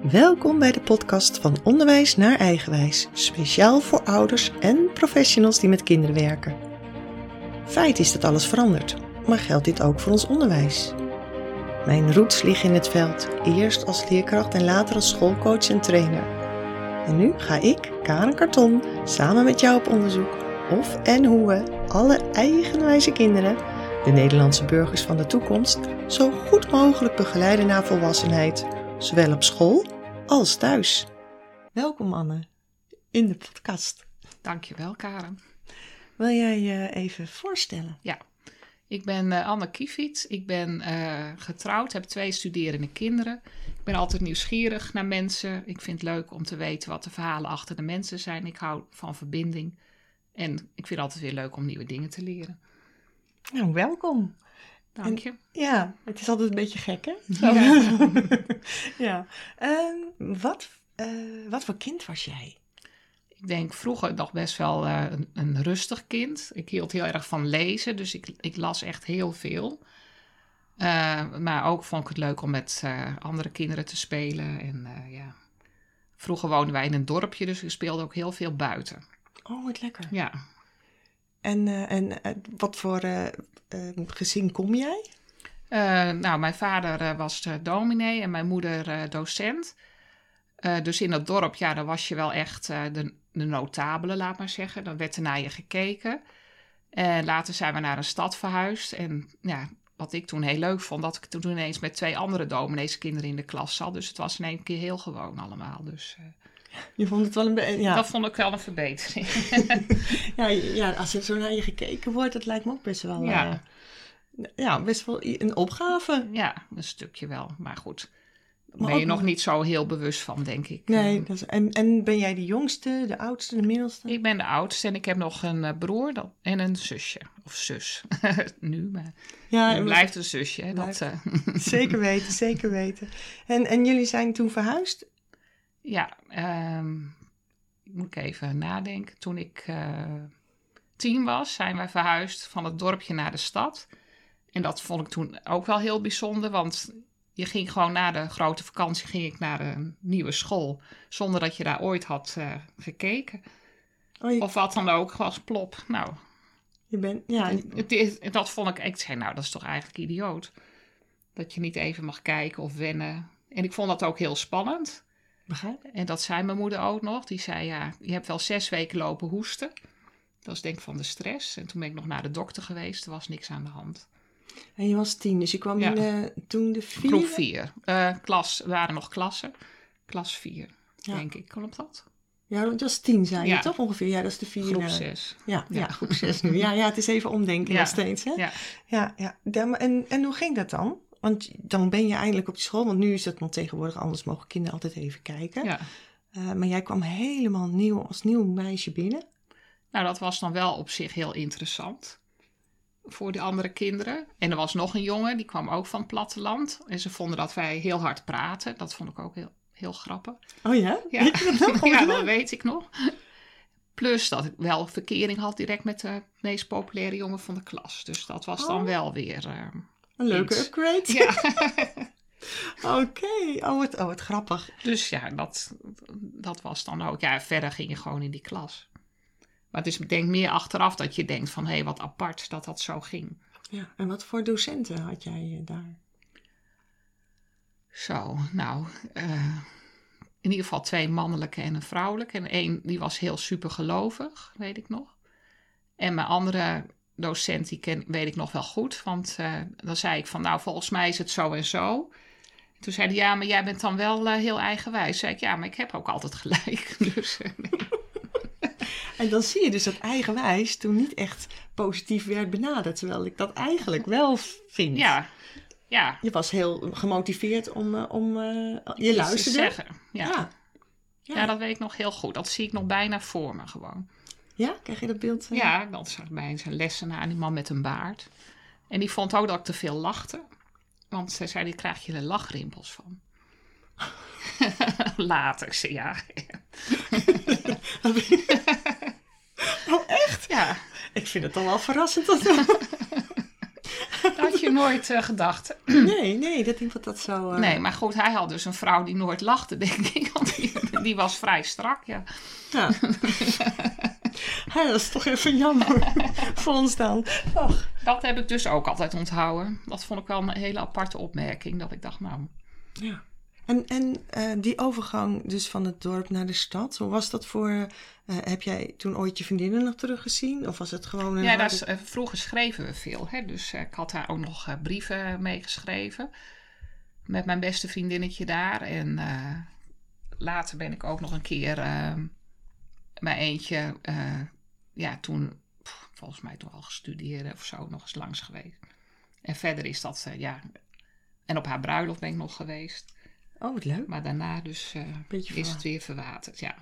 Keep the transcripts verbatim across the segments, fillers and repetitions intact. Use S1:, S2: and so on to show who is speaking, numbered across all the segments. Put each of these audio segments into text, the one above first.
S1: Welkom bij de podcast van Onderwijs naar Eigenwijs, speciaal voor ouders en professionals die met kinderen werken. Feit is dat alles verandert, maar geldt dit ook voor ons onderwijs? Mijn roots liggen in het veld, eerst als leerkracht en later als schoolcoach en trainer. En nu ga ik, Karen Karton, samen met jou op onderzoek of en hoe we alle eigenwijze kinderen, de Nederlandse burgers van de toekomst, zo goed mogelijk begeleiden naar volwassenheid, zowel op school als thuis. Welkom Anne, in de podcast.
S2: Dankjewel Karen.
S1: Wil jij je even voorstellen?
S2: Ja, ik ben uh, Anne Kiefiet. Ik ben uh, getrouwd, heb twee studerende kinderen. Ik ben altijd nieuwsgierig naar mensen. Ik vind het leuk om te weten wat de verhalen achter de mensen zijn. Ik hou van verbinding. En ik vind het altijd weer leuk om nieuwe dingen te leren.
S1: Nou, welkom.
S2: Dank je.
S1: En, ja, het is altijd een beetje gek, hè?
S2: Ja.
S1: ja. Um, wat, uh, wat voor kind was jij?
S2: Ik denk vroeger nog best wel uh, een, een rustig kind. Ik hield heel erg van lezen, dus ik, ik las echt heel veel. Uh, maar ook vond ik het leuk om met uh, andere kinderen te spelen. En uh, ja, vroeger woonden wij in een dorpje, dus ik speelde ook heel veel buiten.
S1: Oh, wat lekker.
S2: Ja.
S1: En, uh, en uh, wat voor uh, uh, gezin kom jij?
S2: Uh, nou, mijn vader uh, was uh, dominee en mijn moeder uh, docent. Uh, dus in dat dorp, ja, daar was je wel echt uh, de, de notabele, laat maar zeggen. Dan werd er naar je gekeken. En later zijn we naar een stad verhuisd. En ja, wat ik toen heel leuk vond, dat ik toen ineens met twee andere domineeskinderen in de klas zat. Dus het was in één keer heel gewoon allemaal. Dus... Uh,
S1: Je vond het wel een beetje... Ja.
S2: Dat vond ik wel een verbetering.
S1: ja, ja, als er zo naar je gekeken wordt, dat lijkt me ook best wel...
S2: Ja,
S1: uh, ja best wel een opgave.
S2: Ja, een stukje wel. Maar goed, daar
S1: maar
S2: ben je nog
S1: nog
S2: niet zo heel bewust van, denk ik.
S1: Nee, dat is, en, en ben jij de jongste, de oudste, de middelste?
S2: Ik ben de oudste en ik heb nog een uh, broer dat, en een zusje. Of zus. nu, maar
S1: ja,
S2: het blijft een zusje. Hè,
S1: blijft,
S2: dat, uh...
S1: zeker weten, zeker weten. En, en jullie zijn toen verhuisd?
S2: Ja, um, moet ik even nadenken. Toen ik uh, tien was, zijn wij verhuisd van het dorpje naar de stad. En dat vond ik toen ook wel heel bijzonder, want je ging gewoon na de grote vakantie ging ik naar een nieuwe school, zonder dat je daar ooit had uh, gekeken.
S1: Oh, je...
S2: Of wat dan ook, was plop. Nou,
S1: je bent, ja.
S2: het, het, dat vond ik, ik zei nou, dat is toch eigenlijk idioot. Dat je niet even mag kijken of wennen. En ik vond dat ook heel spannend.
S1: Begrijp?
S2: En dat zei mijn moeder ook nog. Die zei, ja, je hebt wel zes weken lopen hoesten. Dat was denk ik van de stress. En toen ben ik nog naar de dokter geweest. Er was niks aan de hand.
S1: En je was tien, dus je kwam ja. in uh, toen de vier?
S2: Groep vier. Uh, klas, er waren nog klassen. Klas vier, ja. denk ik. Klopt dat?
S1: Ja, dat was tien, zei je
S2: ja.
S1: toch ongeveer? Ja, dat is de vier.
S2: Groep zes.
S1: Ja, ja. ja, groep zes nu. Ja, ja, het is even omdenken ja. nog steeds. Hè?
S2: Ja.
S1: Ja, ja. En, en hoe ging dat dan? Want dan ben je eindelijk op die school, want nu is het nog tegenwoordig anders, mogen kinderen altijd even kijken.
S2: Ja.
S1: Uh, maar jij kwam helemaal nieuw, als nieuw meisje binnen.
S2: Nou, dat was dan wel op zich heel interessant voor de andere kinderen. En er was nog een jongen, die kwam ook van het platteland. En ze vonden dat wij heel hard praten. Dat vond ik ook heel, heel grappig.
S1: Oh ja?
S2: Ja, weet je dat, nog? ja, dat weet ik nog. Plus dat ik wel verkering had direct met de meest populaire jongen van de klas. Dus dat was dan oh. wel weer... Uh,
S1: Een leuke iets. Upgrade.
S2: Ja.
S1: Oké, okay. oh, wat, oh wat grappig.
S2: Dus ja, dat, dat was dan ook. Ja, verder ging je gewoon in die klas. Maar het is denk ik meer achteraf dat je denkt van... hé, hey, wat apart dat dat zo ging.
S1: Ja, en wat voor docenten had jij daar?
S2: Zo, nou... Uh, in ieder geval twee mannelijke en een vrouwelijke. En één, die was heel supergelovig, weet ik nog. En mijn andere... docent, die ken, weet ik nog wel goed. Want uh, dan zei ik van, nou, volgens mij is het zo en zo. Toen zei hij, ja, maar jij bent dan wel uh, heel eigenwijs. Zei ik, ja, maar ik heb ook altijd gelijk. Dus, uh, nee.
S1: En dan zie je dus dat eigenwijs toen niet echt positief werd benaderd. Terwijl ik dat eigenlijk wel vind.
S2: Ja, ja.
S1: Je was heel gemotiveerd om... Uh, om uh, je luisterde.
S2: Zeggen. Ja.
S1: Ja.
S2: Ja. ja, dat weet ik nog heel goed. Dat zie ik nog bijna voor me gewoon.
S1: Ja, krijg je dat beeld? Uh...
S2: Ja, dan zag ik bij zijn lessenaar, die man met een baard. En die vond ook dat ik te veel lachte. Want zij zei, die krijg je er lachrimpels van. Later, zei ja.
S1: Oh, echt?
S2: Ja.
S1: Ik vind het dan wel verrassend. Dat
S2: Dat had je nooit uh, gedacht.
S1: Nee, nee, dat iemand dat zo... Uh...
S2: Nee, maar goed, hij had dus een vrouw die nooit lachte, denk ik. Want die, die was vrij strak, ja.
S1: Ja. Ja, dat is toch even jammer voor ons dan. Och.
S2: Dat heb ik dus ook altijd onthouden. Dat vond ik wel een hele aparte opmerking. Dat ik dacht, nou...
S1: Ja. En, en uh, die overgang dus van het dorp naar de stad, hoe was dat voor... Uh, heb jij toen ooit je vriendinnen nog teruggezien? Of was het gewoon een...
S2: Ja,
S1: harde...
S2: dat is, uh, vroeger schreven we veel. Hè? Dus uh, ik had daar ook nog uh, brieven mee geschreven. Met mijn beste vriendinnetje daar. En uh, later ben ik ook nog een keer uh, bij eentje... Uh, ja, toen... Pff, volgens mij toen al gestudeerd of zo nog eens langs geweest. En verder is dat... Uh, ja... En op haar bruiloft ben ik nog geweest.
S1: Oh, wat leuk.
S2: Maar daarna dus uh, is het weer verwaterd, ja.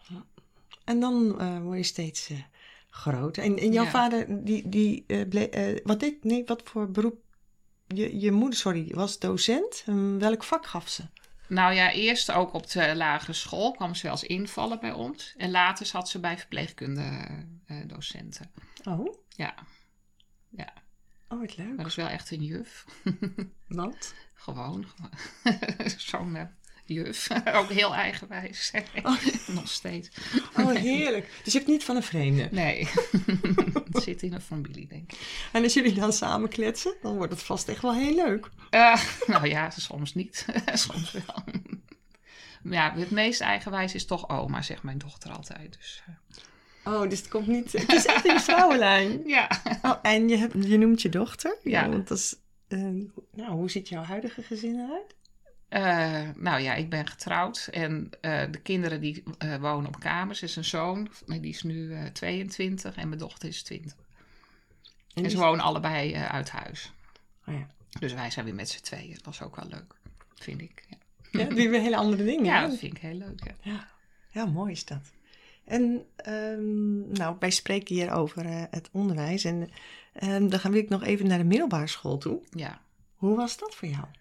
S1: En dan uh, word je steeds uh, groter. En, en jouw
S2: ja.
S1: vader, die, die uh, ble- uh, wat deed, nee, wat voor beroep? Je, je moeder, sorry, was docent. En welk vak gaf ze?
S2: Nou ja, eerst ook op de lagere school kwam ze wel eens invallen bij ons. En later zat ze bij verpleegkunde uh, docenten.
S1: Oh?
S2: Ja. Ja.
S1: Oh, wat leuk.
S2: Maar dat is wel echt een juf.
S1: Wat?
S2: Gewoon. Zo'n uh, juf. Ook heel eigenwijs. Oh. Nog steeds.
S1: Oh, heerlijk. Dus je hebt niet van een vreemde?
S2: Nee. Het zit in een familie, denk ik.
S1: En als jullie dan samen kletsen, dan wordt het vast echt wel heel leuk.
S2: Uh, nou ja, soms niet. Soms wel. Ja, het meest eigenwijs is toch oma, zegt mijn dochter altijd. Dus, uh...
S1: Oh, dus het komt niet... Het is echt in de vrouwenlijn.
S2: Ja.
S1: Oh, en je, hebt, je noemt je dochter?
S2: Ja.
S1: Ja, want dat is, uh, nou, hoe ziet jouw huidige gezin eruit?
S2: Uh, nou ja, ik ben getrouwd en uh, de kinderen die uh, wonen op kamers. Er is een zoon, die is nu uh, tweeëntwintig en mijn dochter is twintig. En, en ze wonen allebei uh, uit huis.
S1: Oh ja.
S2: Dus wij zijn weer met z'n tweeën. Dat was ook wel leuk, vind ik. Ja,
S1: ja die hebben hele andere dingen.
S2: Ja,
S1: hè?
S2: dat vind ik heel leuk. Ja,
S1: ja. Ja, mooi is dat. En um, nou, wij spreken hier over uh, het onderwijs. En um, dan gaan we nog even naar de middelbare school toe.
S2: Ja.
S1: Hoe was dat voor jou?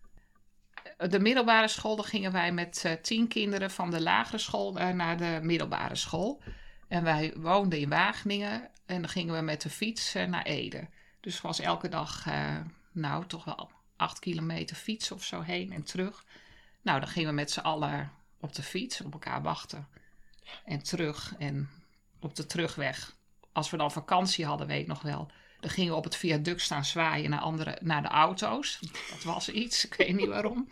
S2: De middelbare school, dan gingen wij met uh, tien kinderen van de lagere school uh, naar de middelbare school. En wij woonden in Wageningen en dan gingen we met de fiets uh, naar Ede. Dus het was elke dag, uh, nou toch wel acht kilometer fiets of zo heen en terug. Nou, dan gingen we met z'n allen op de fiets, op elkaar wachten. En terug en op de terugweg. Als we dan vakantie hadden, weet ik nog wel. Dan gingen we op het viaduct staan zwaaien naar, andere, naar de auto's. Dat was iets, ik weet niet waarom.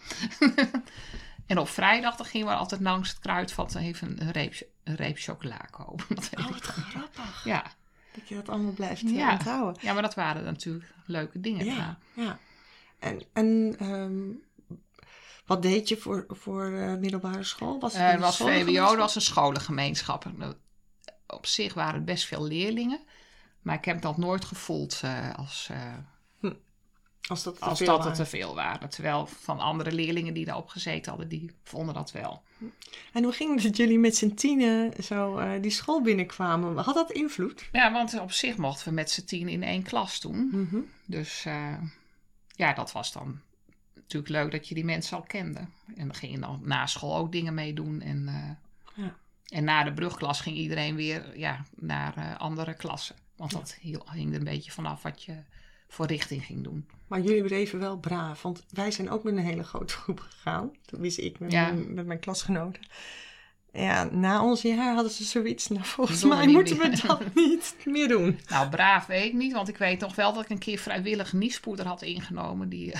S2: En op vrijdag dan gingen we altijd langs het Kruidvat even een reep, een reep chocola kopen. Dat
S1: oh, wat grappig.
S2: Ja.
S1: Dat je dat allemaal blijft
S2: ja.
S1: onthouden.
S2: Ja, maar dat waren natuurlijk leuke dingen.
S1: Ja,
S2: ja.
S1: ja. En, en um, wat deed je voor, voor uh, middelbare school? Was het
S2: uh,
S1: een
S2: was V W O, dat was een scholengemeenschap. Op zich waren het best veel leerlingen. Maar ik heb dat nooit gevoeld uh, als, uh, hm.
S1: als dat, te
S2: als
S1: veel
S2: dat
S1: waren.
S2: er te veel waren. Terwijl van andere leerlingen die daarop gezeten hadden, die vonden dat wel.
S1: En hoe ging het dat jullie met z'n tienen zo uh, die school binnenkwamen? Had dat invloed?
S2: Ja, want op zich mochten we met z'n tien in één klas doen.
S1: Mm-hmm.
S2: Dus uh, ja, dat was dan natuurlijk leuk dat je die mensen al kende. En dan ging je dan na school ook dingen meedoen. En, uh, ja. en na de brugklas ging iedereen weer ja, naar uh, andere klassen. Want dat hing er een beetje vanaf wat je voor richting ging doen.
S1: Maar jullie bleven wel braaf. Want wij zijn ook met een hele grote groep gegaan. Toen wist ik met, ja. mijn, met mijn klasgenoten. Ja, na ons jaar hadden ze zoiets. Nou, volgens mij we moeten meer. we dat niet meer doen.
S2: Nou, braaf weet ik niet. Want ik weet nog wel dat ik een keer vrijwillig niespoeder had ingenomen. Die,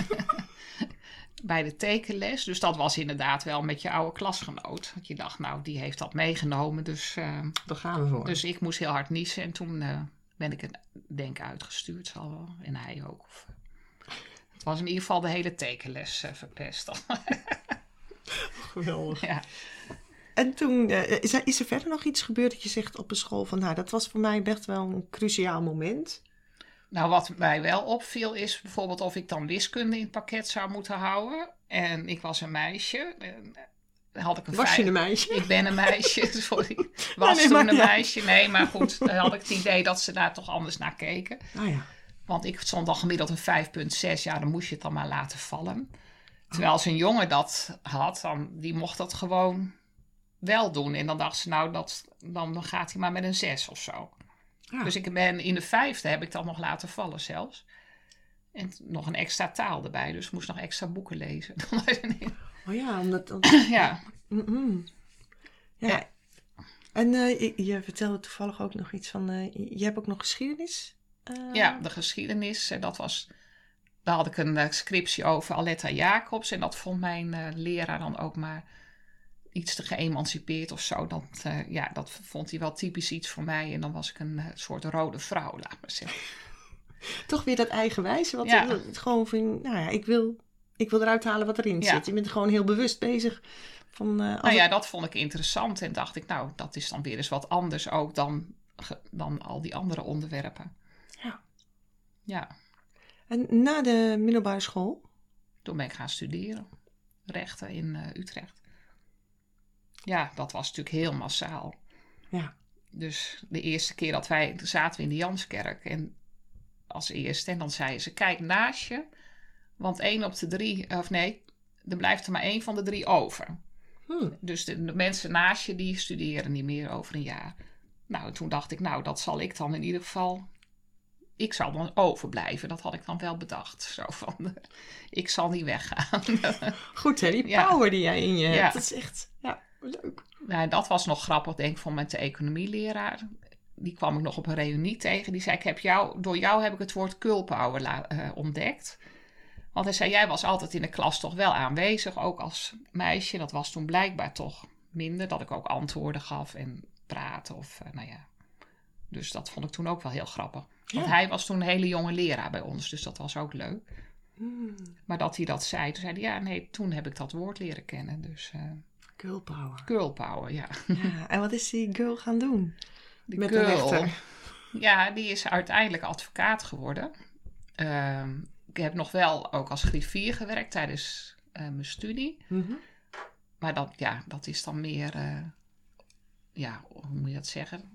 S2: bij de tekenles. Dus dat was inderdaad wel met je oude klasgenoot. Dat je dacht, nou, die heeft dat meegenomen. Dus, uh,
S1: daar gaan we voor.
S2: Dus ik moest heel hard niezen. En toen uh, ben ik het denk uitgestuurd. Zal wel. En hij ook. Of, uh, het was in ieder geval de hele tekenles uh, verpest.
S1: Geweldig.
S2: Ja.
S1: En toen, uh, is, er, is er verder nog iets gebeurd dat je zegt op een school van, nou, dat was voor mij best wel een cruciaal moment?
S2: Nou, wat mij wel opviel is bijvoorbeeld of ik dan wiskunde in het pakket zou moeten houden. En ik was een meisje. En had ik een
S1: was
S2: vijf...
S1: je een meisje?
S2: Ik ben een meisje, sorry. Was
S1: nee, nee,
S2: toen een
S1: ja.
S2: meisje. Nee, maar goed, dan had ik het idee dat ze daar toch anders naar keken.
S1: Oh ja.
S2: Want ik stond al gemiddeld een vijf komma zes. Ja, dan moest je het dan maar laten vallen. Terwijl als een jongen dat had, dan, die mocht dat gewoon wel doen. En dan dacht ze, nou, dat, dan gaat hij maar met een zes of zo. Ja. Dus ik ben in de vijfde heb ik dat nog laten vallen zelfs. En t- nog een extra taal erbij. Dus ik moest nog extra boeken lezen.
S1: Oh ja, omdat... om-
S2: ja.
S1: Mm-mm. Ja.
S2: Ja.
S1: En eh, je, je vertelde toevallig ook nog iets van... eh, je hebt ook nog geschiedenis? Eh,
S2: ja, de geschiedenis. En dat was... Daar had ik een uh, scriptie over Aletta Jacobs. En dat vond mijn uh, leraar dan ook maar iets te geëmancipeerd of zo. Dat, uh, ja, dat vond hij wel typisch iets voor mij. En dan was ik een uh, soort rode vrouw, laat maar zeggen.
S1: Toch weer dat eigenwijze. Wat
S2: Ja.
S1: het gewoon van... Nou ja, ik wil, ik wil eruit halen wat erin
S2: Ja.
S1: zit. Je bent gewoon heel bewust bezig van... eh, als
S2: Nou ja,
S1: het-
S2: dat vond ik interessant. En dacht ik, nou, dat is dan weer eens wat anders ook dan, ge- dan al die andere onderwerpen.
S1: Ja.
S2: Ja,
S1: En na de middelbare school...
S2: toen ben ik gaan studeren. Rechten in uh, Utrecht. Ja, dat was natuurlijk heel massaal.
S1: Ja.
S2: Dus de eerste keer dat wij zaten we in de Janskerk en als eerste en dan zeiden ze, kijk naast je, want één op de drie, of nee, er blijft er maar één van de drie over.
S1: Hmm.
S2: Dus de, de mensen naast je, die studeren niet meer over een jaar. Nou, toen dacht ik, nou, dat zal ik dan in ieder geval, ik zal dan overblijven. Dat had ik dan wel bedacht. Zo van, uh, ik zal niet weggaan.
S1: Goed hè, die
S2: Ja.
S1: power die jij in je hebt.
S2: Ja.
S1: Dat is echt ja, leuk.
S2: Nou, dat was nog grappig, denk ik, van met de economieleraar. Die kwam ik nog op een reunie tegen. Die zei, ik heb jou, door jou heb ik het woord girlpower la- uh, ontdekt. Want hij zei, jij was altijd in de klas toch wel aanwezig, ook als meisje. Dat was toen blijkbaar toch minder, dat ik ook antwoorden gaf en praatte. Of, uh, nou ja. Dus dat vond ik toen ook wel heel grappig. Want
S1: Ja.
S2: hij was toen een hele jonge leraar bij ons, dus dat was ook leuk.
S1: Hmm.
S2: Maar dat hij dat zei, toen zei hij, ja, nee, toen heb ik dat woord leren kennen. Dus uh,
S1: Girl power.
S2: girlpower, ja.
S1: Ja. En wat is die girl gaan doen?
S2: De
S1: Met de
S2: girl.
S1: rechter.
S2: Ja, die is uiteindelijk advocaat geworden. Uh, ik heb nog wel ook als griffier gewerkt tijdens uh, mijn studie.
S1: Mhm.
S2: Maar dat, ja, dat is dan meer, uh, ja, hoe moet je dat zeggen?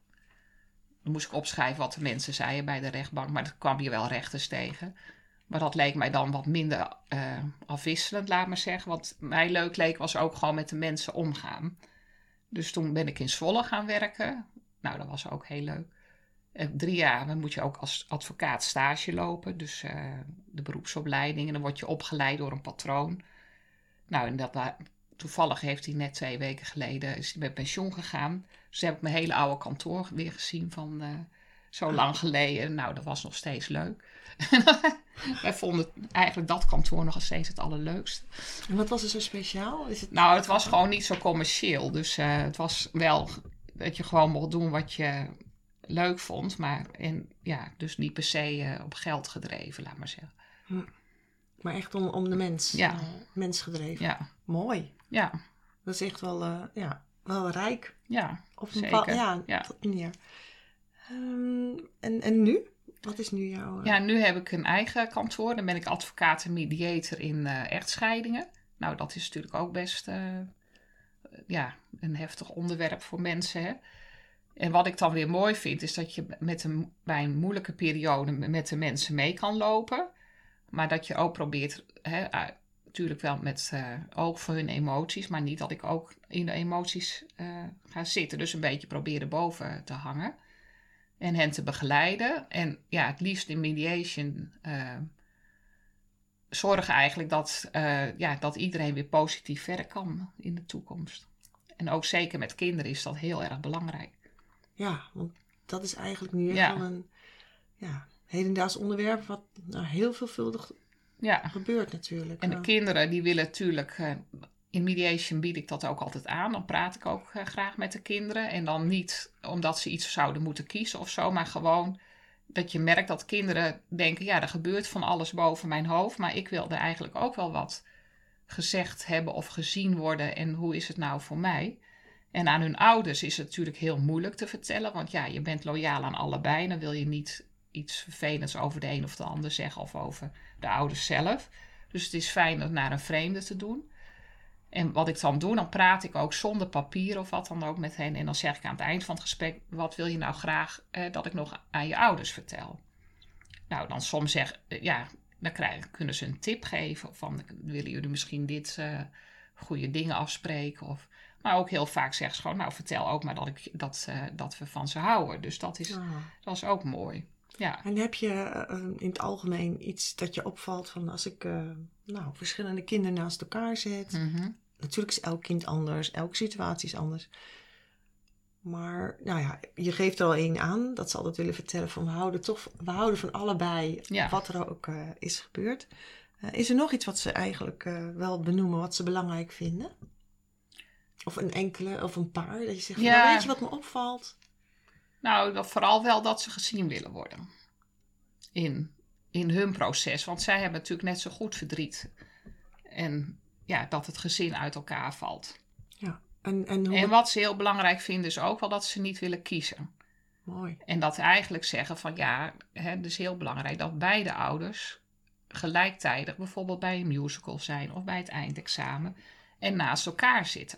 S2: Dan moest ik opschrijven wat de mensen zeiden bij de rechtbank. Maar er kwam je wel rechters tegen. Maar dat leek mij dan wat minder uh, afwisselend, laat maar zeggen. Wat mij leuk leek was ook gewoon met de mensen omgaan. Dus toen ben ik in Zwolle gaan werken. Nou, dat was ook heel leuk. Uh, drie jaar dan moet je ook als advocaat stage lopen. Dus uh, de beroepsopleiding. En dan word je opgeleid door een patroon. Nou, en dat, uh, toevallig heeft hij net twee weken geleden is hij met pensioen gegaan. Dus heb ik mijn hele oude kantoor weer gezien van uh, zo lang geleden. Nou, dat was nog steeds leuk. Wij vonden eigenlijk dat kantoor nog steeds het allerleukste.
S1: En wat was er zo speciaal? Is het...
S2: Nou, het was gewoon niet zo commercieel. Dus uh, het was wel dat je gewoon mocht doen wat je leuk vond. Maar en, ja, dus niet per se uh, op geld gedreven, laat maar zeggen.
S1: Hm. Maar echt om, om de mens.
S2: Ja.
S1: Uh, mens gedreven.
S2: Ja.
S1: Mooi.
S2: Ja.
S1: Dat is echt wel, uh, ja, wel rijk.
S2: Ja,
S1: Op een
S2: zeker.
S1: bepaal- ja,
S2: Ja.
S1: tot manier. Um, en, en nu? Wat is nu jouw... Uh...
S2: Ja, nu heb ik een eigen kantoor. Dan ben ik advocaat en mediator in uh, echtscheidingen. Nou, dat is natuurlijk ook best uh, ja, een heftig onderwerp voor mensen. Hè? En wat ik dan weer mooi vind, is dat je met een, bij een moeilijke periode met de mensen mee kan lopen. Maar dat je ook probeert, hè, uh, natuurlijk wel met uh, oog voor hun emoties, maar niet dat ik ook in de emoties uh, ga zitten. Dus een beetje proberen boven te hangen. En hen te begeleiden. En ja, het liefst in mediation uh, zorgen eigenlijk dat, uh, ja, dat iedereen weer positief verder kan in de toekomst. En ook zeker met kinderen is dat heel erg belangrijk.
S1: Ja, want dat is eigenlijk nu echt
S2: Ja.
S1: wel een ja, hedendaags onderwerp wat nou, heel veelvuldig
S2: Ja.
S1: gebeurt natuurlijk.
S2: En de
S1: Uh,
S2: kinderen die willen natuurlijk... Uh, in mediation bied ik dat ook altijd aan. Dan praat ik ook uh, graag met de kinderen. En dan niet omdat ze iets zouden moeten kiezen of zo. Maar gewoon dat je merkt dat kinderen denken... ja, er gebeurt van alles boven mijn hoofd. Maar ik wil er eigenlijk ook wel wat gezegd hebben of gezien worden. En hoe is het nou voor mij? En aan hun ouders is het natuurlijk heel moeilijk te vertellen. Want ja, je bent loyaal aan allebei. Dan wil je niet iets vervelends over de een of de ander zeggen. Of over de ouders zelf. Dus het is fijn om naar een vreemde te doen. En wat ik dan doe, dan praat ik ook zonder papier of wat dan ook met hen. En dan zeg ik aan het eind van het gesprek, wat wil je nou graag eh, dat ik nog aan je ouders vertel? Nou, dan soms zeg eh, ja, dan krijgen, kunnen ze een tip geven. Van, willen jullie misschien dit uh, goede dingen afspreken? Of, maar ook heel vaak zeggen ze gewoon, nou vertel ook maar dat, ik, dat, uh, dat we van ze houden. Dus dat is,
S1: ah.
S2: dat is ook mooi. Ja.
S1: En heb je uh, in het algemeen iets dat je opvalt van als ik uh, nou, verschillende kinderen naast elkaar zet.
S2: Mm-hmm.
S1: Natuurlijk is elk kind anders, elke situatie is anders. Maar nou ja, je geeft er al één aan dat ze altijd willen vertellen van we houden, toch, we houden van allebei
S2: Ja.
S1: wat er ook uh, is gebeurd. Uh, is er nog iets wat ze eigenlijk uh, wel benoemen, wat ze belangrijk vinden? Of een enkele, of een paar, dat je zegt, ja. nou, weet je wat me opvalt?
S2: Nou, dat vooral wel dat ze gezien willen worden. In, in hun proces. Want zij hebben natuurlijk net zo goed verdriet. En ja, dat het gezin uit elkaar valt.
S1: Ja. En, en, hoe
S2: en wat ze heel belangrijk vinden is ook wel dat ze niet willen kiezen.
S1: Mooi.
S2: En dat eigenlijk zeggen van ja, het is heel belangrijk dat beide ouders gelijktijdig bijvoorbeeld bij een musical zijn of bij het eindexamen en naast elkaar zitten.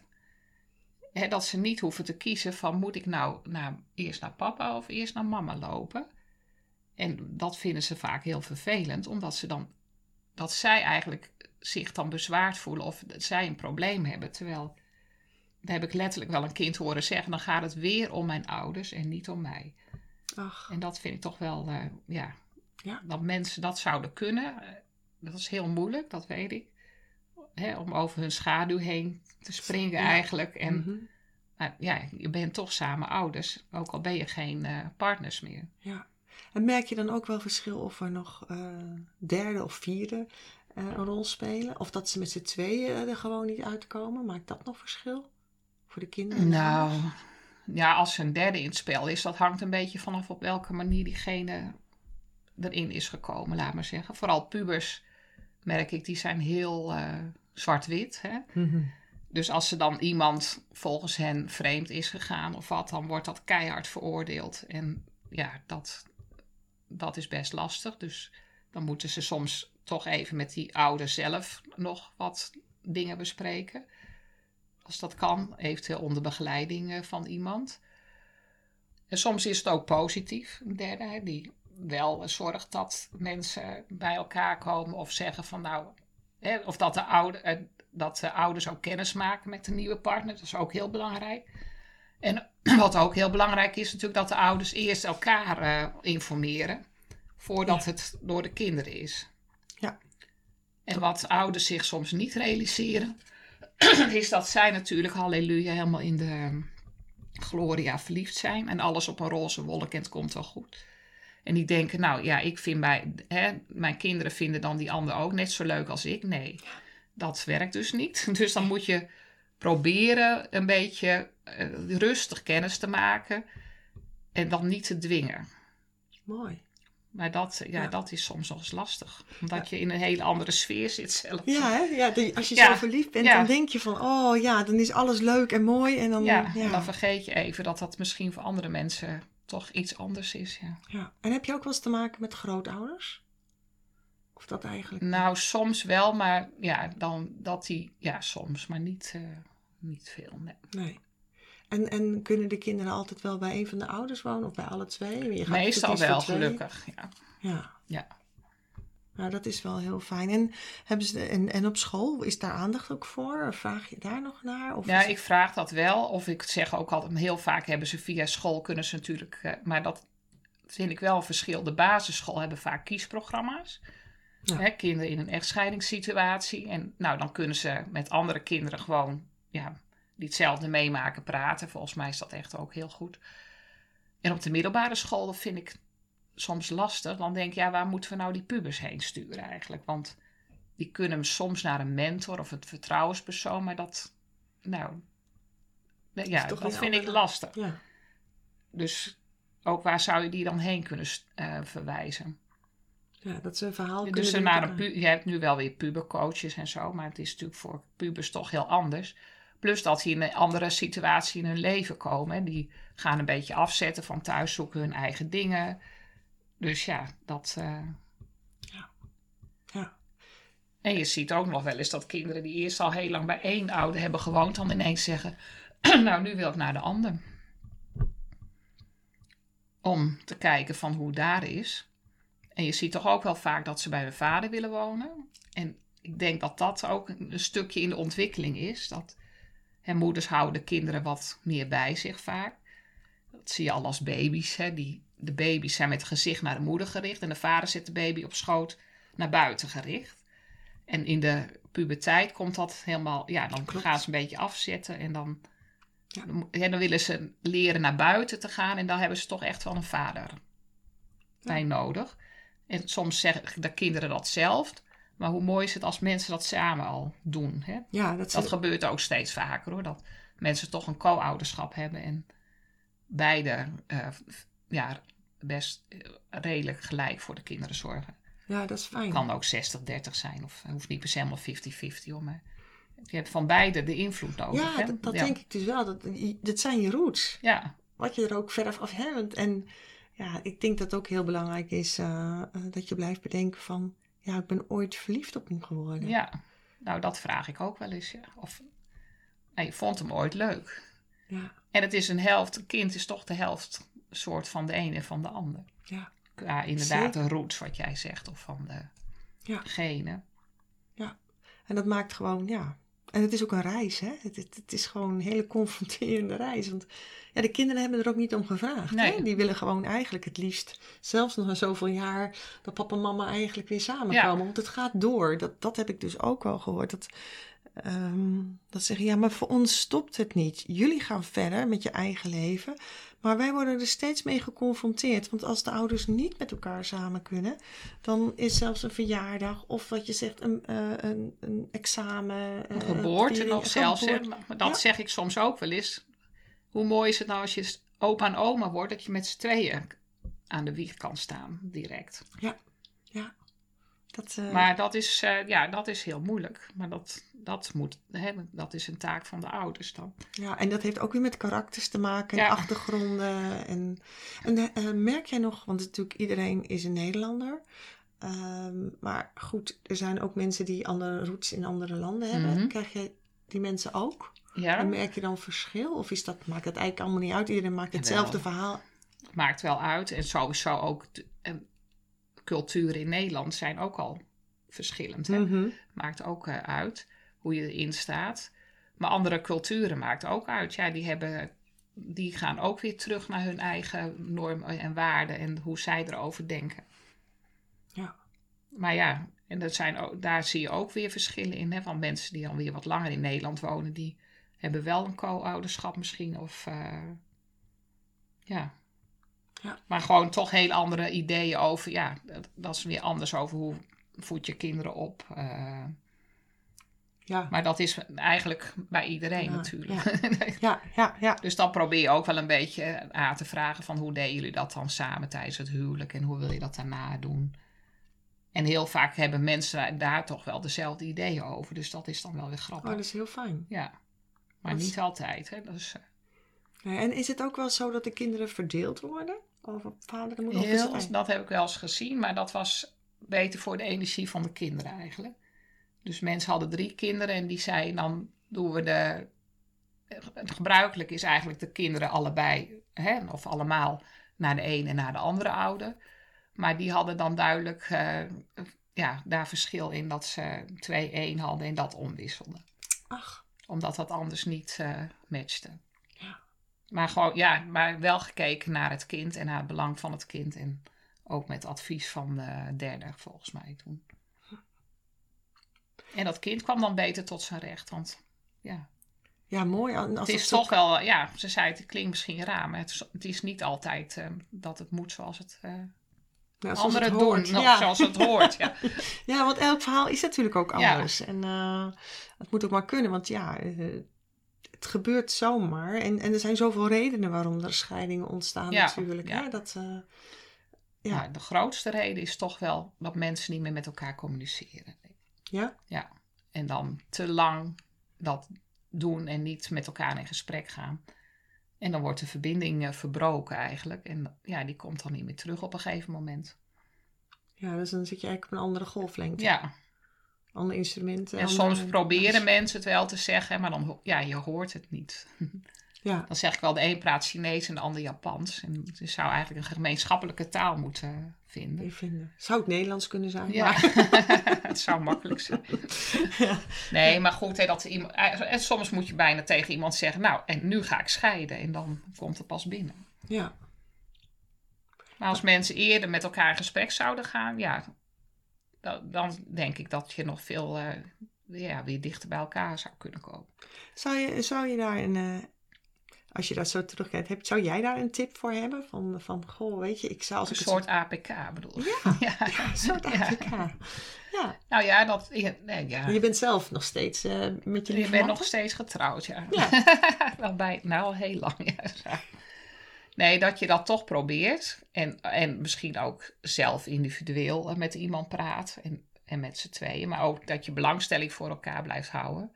S2: He, dat ze niet hoeven te kiezen van moet ik nou naar, eerst naar papa of eerst naar mama lopen. En dat vinden ze vaak heel vervelend, omdat ze dan, dat zij eigenlijk zich dan bezwaard voelen of dat zij een probleem hebben. Terwijl, daar heb ik letterlijk wel een kind horen zeggen, dan gaat het weer om mijn ouders en niet om mij.
S1: Ach.
S2: En dat vind ik toch wel, uh, ja,
S1: ja,
S2: dat mensen dat zouden kunnen. Dat is heel moeilijk, dat weet ik. He, om over hun schaduw heen te springen ja. eigenlijk. En
S1: mm-hmm.
S2: nou, ja, je bent toch samen ouders, ook al ben je geen uh, partners meer.
S1: Ja. En merk je dan ook wel verschil of er nog uh, derde of vierde uh, een rol spelen? Of dat ze met z'n tweeën er gewoon niet uitkomen? Maakt dat nog verschil voor de kinderen?
S2: Nou, ja, als er een derde in het spel is, dat hangt een beetje vanaf op welke manier diegene erin is gekomen, laat maar zeggen. Vooral pubers, merk ik, die zijn heel uh, zwart-wit. Hè?
S1: Mm-hmm.
S2: Dus als er dan iemand volgens hen vreemd is gegaan of wat, dan wordt dat keihard veroordeeld. En ja, dat, dat is best lastig. Dus dan moeten ze soms toch even met die ouders zelf nog wat dingen bespreken. Als dat kan, eventueel onder begeleiding van iemand. En soms is het ook positief, een derde, hè, die wel zorgt dat mensen bij elkaar komen of zeggen van nou, hè, of dat de, oude, dat de ouders ook kennis maken met de nieuwe partner. Dat is ook heel belangrijk. En wat ook heel belangrijk is natuurlijk dat de ouders eerst elkaar uh, informeren voordat ja. het door de kinderen is.
S1: Ja.
S2: En wat ouders zich soms niet realiseren, is dat zij natuurlijk, halleluja, helemaal in de gloria verliefd zijn en alles op een roze wolk en het komt wel goed. En die denken, nou ja, ik vind bij, hè, mijn kinderen vinden dan die ander ook net zo leuk als ik. Nee, dat werkt dus niet. Dus dan moet je proberen een beetje uh, rustig kennis te maken en dan niet te dwingen.
S1: Mooi.
S2: Maar dat, ja,
S1: ja. dat
S2: is soms nog eens lastig. Omdat ja. je in een hele andere sfeer zit zelf.
S1: Ja, hè? Ja, de, als je
S2: ja.
S1: zo verliefd bent,
S2: ja.
S1: dan denk je van, oh ja, dan is alles leuk en mooi. En dan,
S2: ja,
S1: ja.
S2: en dan vergeet je even dat dat misschien voor andere mensen toch iets anders is. Ja.
S1: Ja. En heb je ook wel eens te maken met grootouders? Of dat eigenlijk?
S2: Nou, soms wel, maar ja, dan dat die, ja, soms, maar niet, uh, niet veel. Nee.
S1: nee. En, en kunnen de kinderen altijd wel bij een van de ouders wonen of bij alle twee? Je gaat
S2: Meestal wel, gelukkig. Ja.
S1: Ja.
S2: ja.
S1: Nou, dat is wel heel fijn. En, hebben ze, en, en op school, is daar aandacht ook voor? Of vraag je daar nog naar? Of
S2: ja,
S1: het...
S2: ik vraag dat wel. Of ik zeg ook altijd, heel vaak hebben ze via school kunnen ze natuurlijk... Uh, maar dat vind ik wel een verschil. De basisschool hebben vaak kiesprogramma's. Ja. Hè, kinderen in een echtscheidingssituatie. En nou, dan kunnen ze met andere kinderen gewoon... ja, die hetzelfde meemaken, praten. Volgens mij is dat echt ook heel goed. En op de middelbare school vind ik soms lastig. Dan denk ik, ja, waar moeten we nou die pubers heen sturen eigenlijk? Want die kunnen soms naar een mentor of een vertrouwenspersoon. Maar dat, nou, ja, dat, dat vind ik lastig.
S1: Ja.
S2: Dus ook waar zou je die dan heen kunnen uh, verwijzen?
S1: Ja, dat ze een verhaal kunnen
S2: dus naar een pu- Je hebt nu wel weer pubercoaches en zo. Maar het is natuurlijk voor pubers toch heel anders. Plus dat die in een andere situatie in hun leven komen. Die gaan een beetje afzetten van thuis zoeken hun eigen dingen. Dus ja, dat... Uh...
S1: Ja. Ja.
S2: En je ziet ook nog wel eens dat kinderen die eerst al heel lang bij één ouder hebben gewoond... dan ineens zeggen, nou nu wil ik naar de ander. Om te kijken van hoe het daar is. En je ziet toch ook wel vaak dat ze bij hun vader willen wonen. En ik denk dat dat ook een stukje in de ontwikkeling is. Dat hè, moeders houden de kinderen wat meer bij zich vaak. Dat zie je al als baby's. Hè, die, de baby's zijn met het gezicht naar de moeder gericht. En de vader zet de baby op schoot naar buiten gericht. En in de puberteit komt dat helemaal... Ja, dan
S1: Klopt.
S2: gaan ze een beetje afzetten. En dan,
S1: Ja.
S2: ja, dan willen ze leren naar buiten te gaan. En dan hebben ze toch echt wel een vader bij
S1: Ja.
S2: nodig. En soms zeggen de kinderen dat zelf. Maar hoe mooi is het als mensen dat samen al doen. Hè?
S1: Ja, dat,
S2: Dat gebeurt ook steeds vaker hoor. Dat mensen toch een co-ouderschap hebben. En beide uh, ja, best redelijk gelijk voor de kinderen zorgen.
S1: ja, dat is fijn.
S2: Het kan ook zestig dertig zijn. Of het hoeft niet per se helemaal vijftig vijftig. Hoor, maar je hebt van beide de invloed nodig.
S1: Ja,
S2: hè?
S1: dat, dat
S2: ja.
S1: denk ik dus wel. Dat, dat zijn je roots.
S2: Ja,
S1: Wat je er ook verder af hebt. En ja, ik denk dat het ook heel belangrijk is uh, uh, dat je blijft bedenken van... Ja, ik ben ooit verliefd op hem geworden.
S2: ja, nou dat vraag ik ook wel eens. Ja. Of nou, je vond hem ooit leuk.
S1: Ja,
S2: En het is een helft, een kind is toch de helft soort van de ene en van de ander.
S1: ja,
S2: Ja, inderdaad
S1: Zeker.
S2: de roots wat jij zegt. Of van de
S1: ja.
S2: genen.
S1: Ja, en dat maakt gewoon, ja... En het is ook een reis, hè. Het, het, het is gewoon een hele confronterende reis. Want ja, de kinderen hebben er ook niet om gevraagd.
S2: Nee.
S1: Hè? Die willen gewoon eigenlijk het liefst, zelfs nog na zoveel jaar... dat papa en mama eigenlijk weer samenkomen.
S2: Ja.
S1: Want het gaat door. Dat, dat heb ik dus ook wel gehoord. Dat, um, dat zeggen, ja, maar voor ons stopt het niet. Jullie gaan verder met je eigen leven... Maar wij worden er steeds mee geconfronteerd. Want als de ouders niet met elkaar samen kunnen... dan is zelfs een verjaardag... of wat je zegt, een, uh, een, een examen...
S2: Een
S1: uh,
S2: geboorte
S1: viering,
S2: nog
S1: een
S2: zelfs. Hè?
S1: geboorte.
S2: Maar dat
S1: Ja.
S2: zeg ik soms ook wel eens. Hoe mooi is het nou als je opa en oma wordt... dat je met z'n tweeën aan de wieg kan staan, direct.
S1: Ja, ja. Dat, uh,
S2: Maar dat is, uh, ja, dat is heel moeilijk. Maar dat, dat, moet, hè, dat is een taak van de ouders dan.
S1: ja, en dat heeft ook weer met karakters te maken... en
S2: Ja.
S1: achtergronden. En, en uh, merk jij nog... want natuurlijk iedereen is een Nederlander... Um, maar goed, er zijn ook mensen die andere roots in andere landen hebben.
S2: Mm-hmm.
S1: Krijg je die mensen ook?
S2: Ja.
S1: En merk je dan verschil? Of is dat, maakt dat eigenlijk allemaal niet uit? Iedereen maakt hetzelfde
S2: Jawel.
S1: verhaal.
S2: Maakt wel uit. En sowieso ook... De, en culturen in Nederland zijn ook al verschillend. Hè?
S1: Mm-hmm.
S2: Maakt ook uh, uit hoe je erin staat. Maar andere culturen maakt ook uit. Ja, die, hebben, die gaan ook weer terug naar hun eigen normen en waarden. En hoe zij erover denken.
S1: Ja.
S2: Maar ja, en dat zijn ook, daar zie je ook weer verschillen in. Hè? Van mensen die alweer wat langer in Nederland wonen. Die hebben wel een co-ouderschap misschien. Of uh, ja...
S1: Ja.
S2: Maar gewoon toch heel andere ideeën over... Ja, dat, dat is weer anders over hoe voed je kinderen op. Uh,
S1: Ja.
S2: maar dat is eigenlijk bij iedereen
S1: Ja,
S2: natuurlijk.
S1: Ja. ja, ja, ja.
S2: Dus dan probeer je ook wel een beetje aan te vragen... van hoe deden jullie dat dan samen tijdens het huwelijk... en hoe wil je dat daarna doen? En heel vaak hebben mensen daar toch wel dezelfde ideeën over. Dus dat is dan wel weer grappig.
S1: Oh, dat is heel fijn.
S2: Ja, maar
S1: Dat is...
S2: niet altijd. Hè? Dus, uh,
S1: Ja, en is het ook wel zo dat de kinderen verdeeld worden? Over vader en moeder? Of is
S2: Heel,
S1: het...
S2: dat heb ik wel eens gezien, maar dat was beter voor de energie van de kinderen eigenlijk. Dus mensen hadden drie kinderen en die zeiden dan doen we de... Het gebruikelijk is eigenlijk de kinderen allebei, hè, of allemaal, naar de een en naar de andere ouder. Maar die hadden dan duidelijk uh, ja, daar verschil in dat ze twee één hadden en dat omwisselden.
S1: Ach.
S2: Omdat dat anders niet uh, matchte.
S1: Ja.
S2: Maar, gewoon, ja, maar wel gekeken naar het kind en naar het belang van het kind. En ook met advies van de derde, volgens mij toen. En dat kind kwam dan beter tot zijn recht. Want ja,
S1: Ja, mooi. Als
S2: het is
S1: het
S2: toch
S1: zo...
S2: wel, ja, ze zei het klinkt misschien raar. Maar het is, het is niet altijd uh, dat het moet zoals het uh,
S1: nou,
S2: anderen
S1: het
S2: doen.
S1: hoort.
S2: Nog
S1: Ja.
S2: zoals het hoort, ja.
S1: Ja, want elk verhaal is natuurlijk ook
S2: Ja.
S1: anders. En uh, het moet ook maar kunnen. Want ja... Uh, het gebeurt zomaar. En, en er zijn zoveel redenen waarom er scheidingen ontstaan
S2: Ja,
S1: natuurlijk.
S2: ja.
S1: Hè? Dat, uh, ja.
S2: Maar de grootste reden is toch wel dat mensen niet meer met elkaar communiceren.
S1: Ja?
S2: Ja. En dan te lang dat doen en niet met elkaar in gesprek gaan. En dan wordt de verbinding uh, verbroken eigenlijk. En ja, die komt dan niet meer terug op een gegeven moment.
S1: Ja, dus dan zit je eigenlijk op een andere golflengte.
S2: Ja.
S1: Andere instrumenten.
S2: En
S1: andere...
S2: soms proberen mensen het wel te zeggen, maar dan, ja, je hoort het niet.
S1: Ja.
S2: Dan zeg ik wel, de een praat Chinees en de ander Japans. En je zou eigenlijk een gemeenschappelijke taal moeten vinden.
S1: Ik vind, zou het Nederlands kunnen zijn?
S2: Ja,
S1: Maar...
S2: het zou makkelijk zijn.
S1: Ja.
S2: Nee, maar goed, hè, dat iemand, en soms moet je bijna tegen iemand zeggen, nou, en nu ga ik scheiden. En dan komt het pas binnen.
S1: Ja.
S2: Maar Maar als mensen eerder met elkaar in gesprek zouden gaan, ja, dan, dan denk ik dat je nog veel uh, ja, weer dichter bij elkaar zou kunnen komen.
S1: Zou je, zou je daar een, uh, als je dat zo terugkijkt, heb, zou jij daar een tip voor hebben? Van, van goh, weet je, ik zou als
S2: een
S1: ik
S2: soort
S1: het...
S2: A P K bedoel ik.
S1: Ja,
S2: ja,
S1: ja, een soort A P K. Ja.
S2: Ja. Nou ja, dat... Nee, ja.
S1: Je bent zelf nog steeds uh, met je
S2: Je bent nog steeds getrouwd, ja. ja. Wel bij, nou, al heel lang, ja. Nee, dat je dat toch probeert. En, en misschien ook zelf individueel met iemand praat. En, en met z'n tweeën. Maar ook dat je belangstelling voor elkaar blijft houden.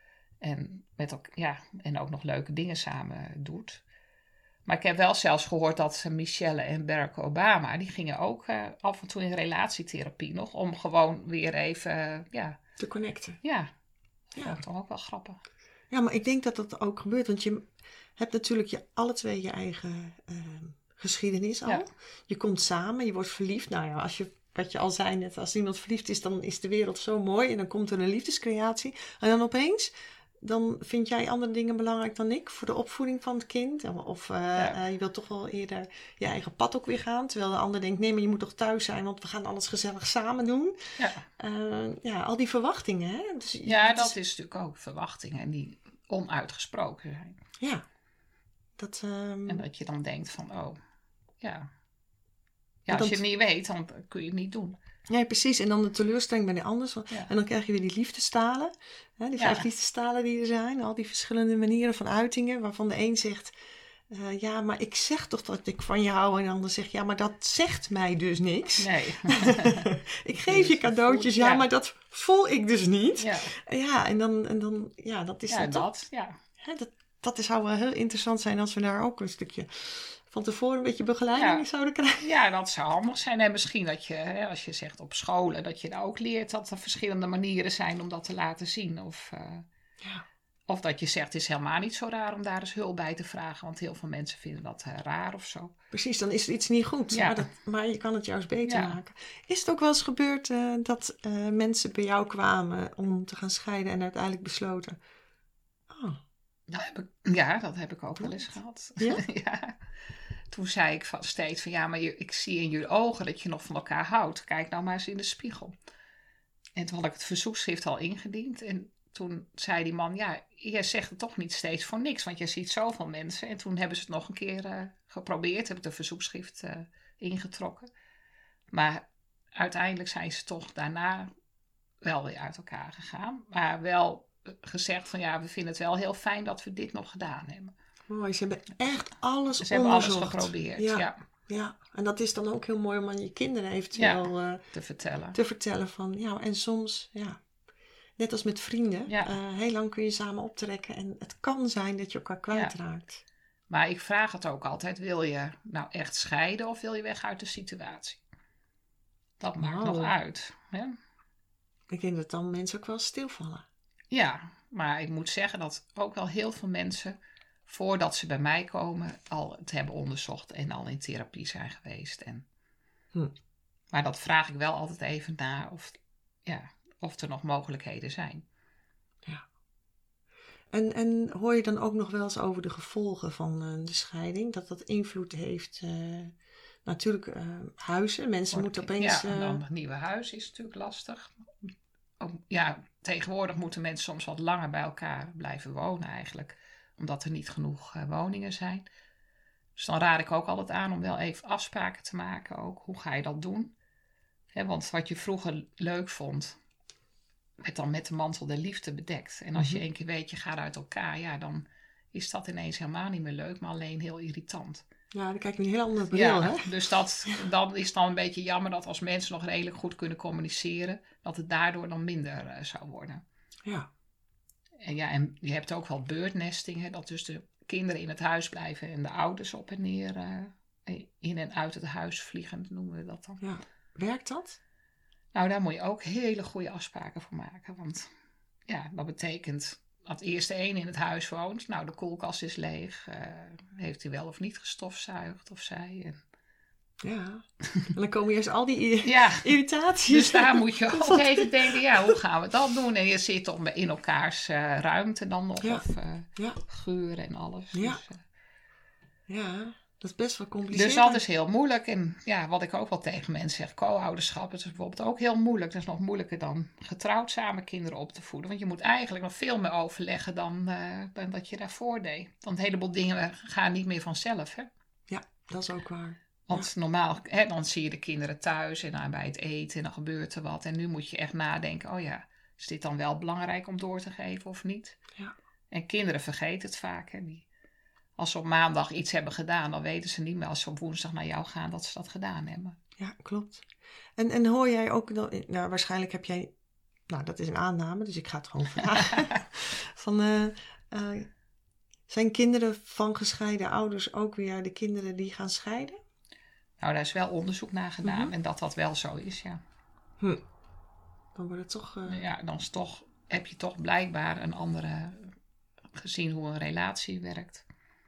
S2: En, met elkaar, ja, en ook nog leuke dingen samen doet. Maar ik heb wel zelfs gehoord dat Michelle en Barack Obama... die gingen ook uh, af en toe in relatietherapie nog... om gewoon weer even... Uh, ja,
S1: te connecten.
S2: Ja, dat vond ik toch ook wel grappig.
S1: Ja, maar ik denk dat dat ook gebeurt. Want je hebt natuurlijk je, alle twee je eigen uh, geschiedenis al. Ja. Je komt samen, je wordt verliefd. Nou ja, als je, wat je al zei net... als iemand verliefd is, dan is de wereld zo mooi... en dan komt er een liefdescreatie. En dan opeens... dan vind jij andere dingen belangrijk dan ik voor de opvoeding van het kind. Of uh, ja. uh, je wilt toch wel eerder je eigen pad ook weer gaan. Terwijl de ander denkt, nee, maar je moet toch thuis zijn, want we gaan alles gezellig samen doen. Ja, uh, ja al die verwachtingen. Hè? Dus,
S2: ja, dat is... is natuurlijk ook verwachtingen die onuitgesproken zijn.
S1: Ja. Dat, um...
S2: En dat je dan denkt van, oh, ja. Ja, als dat... je het niet weet, dan kun je het niet doen.
S1: Ja, precies. En dan de teleurstelling bij de ander. Ja. En dan krijg je weer die liefdestalen. Hè, die vijf ja. liefdestalen die er zijn. Al die verschillende manieren van uitingen. Waarvan de een zegt... Uh, ja, maar ik zeg toch dat ik van je hou. En de ander zegt... Ja, maar dat zegt mij dus niks.
S2: Nee.
S1: ik geef je cadeautjes. Ja, ja, maar dat voel ik dus niet. Ja, ja en, dan, en dan... Ja, dat is
S2: ja,
S1: dan
S2: dat.
S1: Toch,
S2: ja.
S1: Hè, dat, dat zou wel heel interessant zijn... als we daar ook een stukje... van tevoren een beetje begeleiding ja. zouden krijgen.
S2: Ja, dat zou handig zijn. En misschien dat je, hè, als je zegt op scholen... dat je daar ook leert dat er verschillende manieren zijn om dat te laten zien. Of, uh, ja. of dat je zegt, het is helemaal niet zo raar om daar eens hulp bij te vragen. Want heel veel mensen vinden dat uh, raar of zo.
S1: Precies, dan is er iets niet goed. Ja. Maar, dat, maar je kan het juist beter ja. maken. Is het ook wel eens gebeurd uh, dat uh, mensen bij jou kwamen om te gaan scheiden... en uiteindelijk besloten... Oh.
S2: Dat heb ik, ja, dat heb ik ook wel eens gehad.
S1: Ja?
S2: ja. Toen zei ik van steeds van ja, maar je, ik zie in je ogen dat je nog van elkaar houdt. Kijk nou maar eens in de spiegel. En toen had ik het verzoekschrift al ingediend. En toen zei die man, ja, je zegt het toch niet steeds voor niks. Want je ziet zoveel mensen. En toen hebben ze het nog een keer uh, geprobeerd. Heb ik de verzoekschrift uh, ingetrokken. Maar uiteindelijk zijn ze toch daarna wel weer uit elkaar gegaan. Maar wel gezegd van ja, we vinden het wel heel fijn dat we dit nog gedaan hebben.
S1: Mooi, ze hebben echt alles
S2: Ze hebben alles geprobeerd, ja.
S1: ja. Ja, en dat is dan ook heel mooi om aan je kinderen eventueel
S2: ja, uh, te vertellen.
S1: Te vertellen van, ja, en soms, ja, net als met vrienden, ja. uh, heel lang kun je samen optrekken en het kan zijn dat je elkaar kwijtraakt.
S2: Ja. Maar ik vraag het ook altijd, wil je nou echt scheiden of wil je weg uit de situatie? Dat maakt wow. nog uit. Hè?
S1: Ik denk dat dan mensen ook wel stilvallen.
S2: Ja, maar ik moet zeggen dat ook wel heel veel mensen... voordat ze bij mij komen, al het hebben onderzocht en al in therapie zijn geweest. En... Hm. Maar dat vraag ik wel altijd even na of, ja, of er nog mogelijkheden zijn.
S1: Ja. En, en hoor je dan ook nog wel eens over de gevolgen van uh, de scheiding? Dat dat invloed heeft, uh, natuurlijk uh, huizen. Mensen Wordt, moeten opeens...
S2: Ja, uh... dan een nieuwe huis is natuurlijk lastig. Ja, tegenwoordig moeten mensen soms wat langer bij elkaar blijven wonen eigenlijk. Omdat er niet genoeg uh, woningen zijn. Dus dan raad ik ook altijd aan om wel even afspraken te maken. Ook hoe ga je dat doen? He, want wat je vroeger leuk vond, werd dan met de mantel der liefde bedekt. En als mm-hmm. je één keer weet, je gaat uit elkaar, ja, dan is dat ineens helemaal niet meer leuk, maar alleen heel irritant.
S1: Ja, dan kijk je een heel andere bril,
S2: ja,
S1: hè?
S2: Dus dat dan is dan een beetje jammer dat als mensen nog redelijk goed kunnen communiceren, dat het daardoor dan minder uh, zou worden.
S1: Ja.
S2: En ja, en je hebt ook wel birdnesting, hè, dat dus de kinderen in het huis blijven en de ouders op en neer uh, in en uit het huis vliegen, noemen we dat dan.
S1: Ja. Werkt dat?
S2: Nou, daar moet je ook hele goede afspraken voor maken. Want ja, dat betekent dat eerst de een in het huis woont. Nou, de koelkast is leeg. Uh, heeft hij wel of niet gestofzuigd of zij. En...
S1: Ja, en dan komen eerst al die
S2: ja.
S1: irritaties.
S2: Dus daar moet je ook even denken, ja, hoe gaan we dat doen? En je zit toch in elkaars uh, ruimte dan nog.
S1: Ja.
S2: Of uh,
S1: ja.
S2: geuren en alles.
S1: Ja.
S2: Dus, uh,
S1: ja. Dat is best wel compliceerd.
S2: Dus dat is heel moeilijk. En ja, wat ik ook wel tegen mensen zeg, co-ouderschap is bijvoorbeeld ook heel moeilijk. Dat is nog moeilijker dan getrouwd samen kinderen op te voeden. Want je moet eigenlijk nog veel meer overleggen dan, uh, dan dat je daarvoor deed. Want een heleboel dingen gaan niet meer vanzelf, hè?
S1: Ja, dat is ook waar.
S2: Want
S1: ja.
S2: normaal, hè, dan zie je de kinderen thuis en dan bij het eten en dan gebeurt er wat. En nu moet je echt nadenken, oh ja, is dit dan wel belangrijk om door te geven of niet?
S1: Ja.
S2: En kinderen vergeten het vaak, hè. Die, als ze op maandag iets hebben gedaan, dan weten ze niet meer als ze op woensdag naar jou gaan dat ze dat gedaan hebben.
S1: Ja, klopt. En, en hoor jij ook, nou, waarschijnlijk heb jij, nou dat is een aanname, dus ik ga het gewoon vragen. van, uh, uh, zijn kinderen van gescheiden ouders ook weer de kinderen die gaan scheiden?
S2: Nou, daar is wel onderzoek naar gedaan
S1: Mm-hmm.
S2: en dat dat wel zo is, ja.
S1: Hm. Dan wordt het toch... Uh...
S2: Ja, dan is toch, heb je toch blijkbaar een andere, gezien hoe een relatie werkt.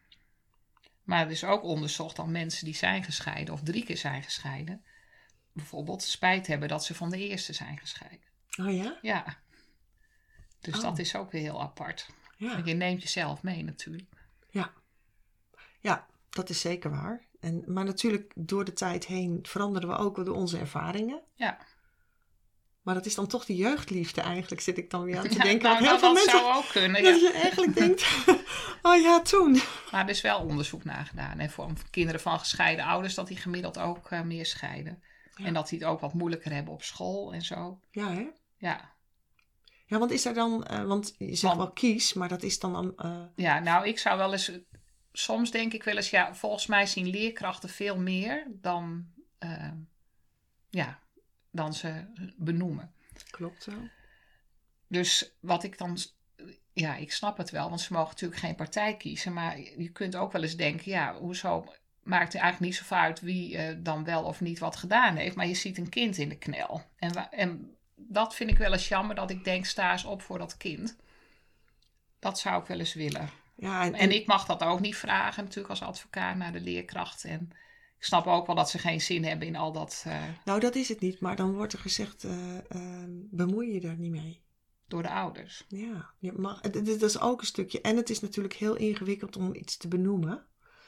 S2: Maar er is ook onderzocht dat mensen die zijn gescheiden of drie keer zijn gescheiden, bijvoorbeeld spijt hebben dat ze van de eerste zijn gescheiden.
S1: Oh ja?
S2: Ja. Dus
S1: oh.
S2: dat is ook weer heel apart.
S1: Ja.
S2: Want je neemt jezelf mee natuurlijk.
S1: Ja. Ja, dat is zeker waar. En, maar natuurlijk door de tijd heen veranderen we ook door onze ervaringen.
S2: Ja.
S1: Maar dat is dan toch de jeugdliefde eigenlijk, zit ik dan weer aan te
S2: ja,
S1: denken.
S2: Nou,
S1: heel
S2: nou,
S1: veel
S2: dat
S1: mensen,
S2: zou ook kunnen.
S1: Dat
S2: ja.
S1: je eigenlijk denkt, oh ja, toen.
S2: Maar er is wel onderzoek naar gedaan. En voor kinderen van gescheiden ouders, dat die gemiddeld ook uh, meer scheiden. Ja. En dat die het ook wat moeilijker hebben op school en zo.
S1: Ja, hè?
S2: Ja.
S1: Ja, want is er dan, uh, want je zegt want, wel kies, maar dat is dan... Uh...
S2: Ja, nou, ik zou wel eens, soms denk ik wel eens, ja, volgens mij zien leerkrachten veel meer dan, uh, ja, dan ze benoemen.
S1: Klopt wel.
S2: Dus wat ik dan, ja, ik snap het wel, want ze mogen natuurlijk geen partij kiezen, maar je kunt ook wel eens denken, ja, hoezo maakt het eigenlijk niet zoveel uit wie uh, dan wel of niet wat gedaan heeft, maar je ziet een kind in de knel. En, wa- en dat vind ik wel eens jammer, dat ik denk, sta eens op voor dat kind. Dat zou ik wel eens willen.
S1: Ja, en,
S2: en ik mag dat ook niet vragen natuurlijk als advocaat naar de leerkracht. En ik snap ook wel dat ze geen zin hebben in al dat... Uh,
S1: nou, dat is het niet, maar dan wordt er gezegd, uh, uh, bemoei je daar niet mee.
S2: Door de ouders.
S1: Ja, je mag, dat is ook een stukje. En het is natuurlijk heel ingewikkeld om iets te benoemen.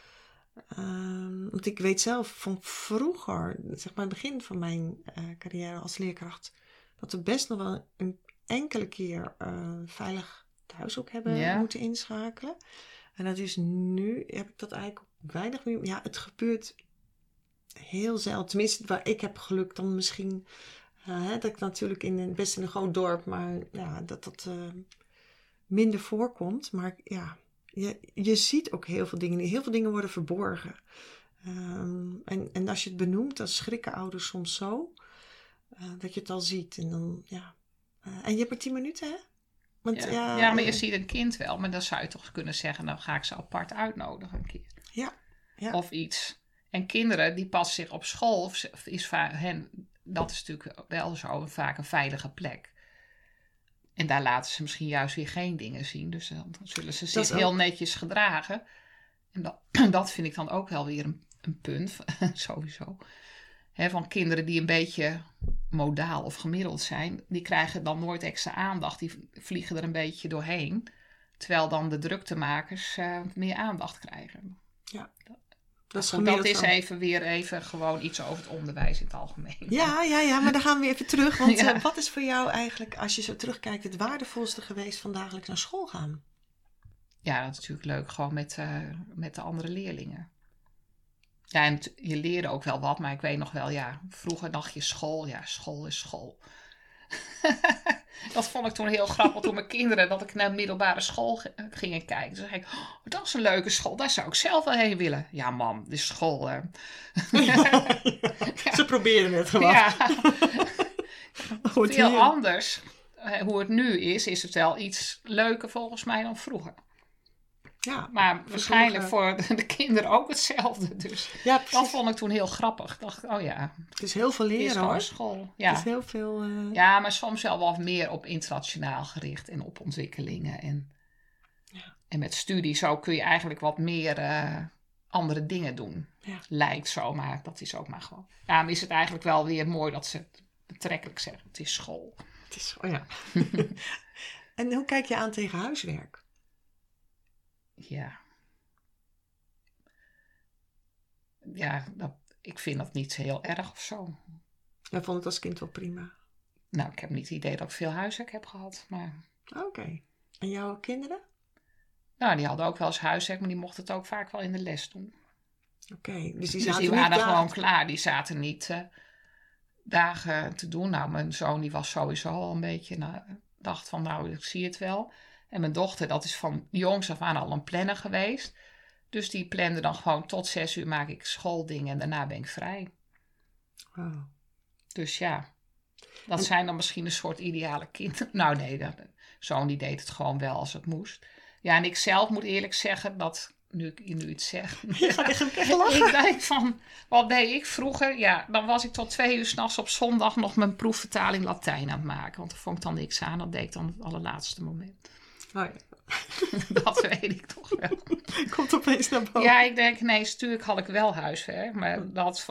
S1: Um, want ik weet zelf van vroeger, zeg maar het begin van mijn uh, carrière als leerkracht, dat we best nog wel een enkele keer uh, veilig thuis ook hebben ja. moeten inschakelen. En dat is nu, heb ik dat eigenlijk weinig meer. Ja, het gebeurt heel zelden. Tenminste, waar ik heb geluk dan misschien. Uh, hè, dat ik natuurlijk in een, best in een groot dorp, maar ja, dat dat uh, minder voorkomt. Maar ja, je, je ziet ook heel veel dingen. Heel veel dingen worden verborgen. Um, en, en als je het benoemt, dan schrikken ouders soms zo. Uh, dat je het al ziet. En dan, ja. Uh, en je hebt maar tien minuten, hè? Want,
S2: ja.
S1: Ja,
S2: ja, maar je uh, ziet een kind wel. Maar dan zou je toch kunnen zeggen, dan ga ik ze apart uitnodigen een keer.
S1: Ja. ja.
S2: Of iets. En kinderen, die passen zich op school, of is vaak hen, dat is natuurlijk wel zo vaak een veilige plek. En daar laten ze misschien juist weer geen dingen zien. Dus dan zullen ze zich heel netjes gedragen. En dat, dat vind ik dan ook wel weer een, een punt, sowieso. He, van kinderen die een beetje modaal of gemiddeld zijn, die krijgen dan nooit extra aandacht. Die vliegen er een beetje doorheen. Terwijl dan de druktemakers uh, meer aandacht krijgen.
S1: Ja.
S2: Dat is, goed, dat is even weer even gewoon iets over het onderwijs in het algemeen.
S1: Ja, ja, ja, maar dan gaan we weer even terug. Want ja. uh, wat is voor jou eigenlijk, als je zo terugkijkt, het waardevolste geweest van dagelijks naar school gaan?
S2: Ja, dat is natuurlijk leuk. Gewoon met, uh, met de andere leerlingen. Ja, en t- je leerde ook wel wat. Maar ik weet nog wel, ja, vroeger dacht je school. Ja, school is school. Dat vond ik toen heel grappig toen mijn kinderen, dat ik naar de middelbare school g- ging kijken. Toen zei ik, oh, dat is een leuke school, daar zou ik zelf wel heen willen. Ja mam, dit is school. Hè.
S1: Ja, ja. Ze proberen het gewoon.
S2: Ja. Veel anders. Hoe het nu is, is het wel iets leuker volgens mij dan vroeger.
S1: Ja,
S2: maar waarschijnlijk vroeger... voor de kinderen ook hetzelfde. Dus
S1: ja,
S2: dat vond ik toen heel grappig. Ik dacht, oh ja.
S1: Het is heel veel leren, hoor.
S2: School. Ja.
S1: Het is heel veel... Uh...
S2: Ja, maar soms wel wat meer op internationaal gericht en op ontwikkelingen. En, ja. en met studie zo kun je eigenlijk wat meer uh, andere dingen doen.
S1: Ja.
S2: Lijkt zo, maar dat is ook maar gewoon. Ja, maar is het eigenlijk wel weer mooi dat ze het betrekkelijk zeggen. Het is school.
S1: Het is school, ja. En hoe kijk je aan tegen huiswerk?
S2: Ja. ja, dat, ik vind dat niet heel erg of zo.
S1: Jij vond het als kind wel prima?
S2: Nou, ik heb niet het idee dat ik veel huiswerk heb gehad. Maar...
S1: Oké. Okay. En jouw kinderen?
S2: Nou, die hadden ook wel eens huiswerk, maar die mochten het ook vaak wel in de les doen.
S1: Oké, okay, dus die
S2: dus
S1: zaten
S2: die waren
S1: niet
S2: gewoon klaar. Die zaten niet uh, dagen te doen. Nou, mijn zoon die was sowieso al een beetje... Nou, dacht van, nou, ik zie het wel. En mijn dochter, dat is van jongs af aan al een planner geweest. Dus die plande dan gewoon tot zes uur maak ik schooldingen en daarna ben ik vrij.
S1: Wow.
S2: Dus ja, dat en... zijn dan misschien een soort ideale kinderen. Nou nee, de zoon die deed het gewoon wel als het moest. Ja, en ik zelf moet eerlijk zeggen dat, nu ik nu iets zeg.
S1: Je gaat echt, echt lachen.
S2: Ik denk van, wat deed ik vroeger? Ja, dan was ik tot twee uur 's nachts op zondag nog mijn proefvertaling Latijn aan het maken. Want daar vond ik dan niks aan. Dat deed ik dan het allerlaatste moment.
S1: Oh ja.
S2: Dat weet ik toch wel.
S1: Komt opeens naar boven.
S2: Ja, ik denk, nee, natuurlijk had ik wel huiswerk. Maar dat...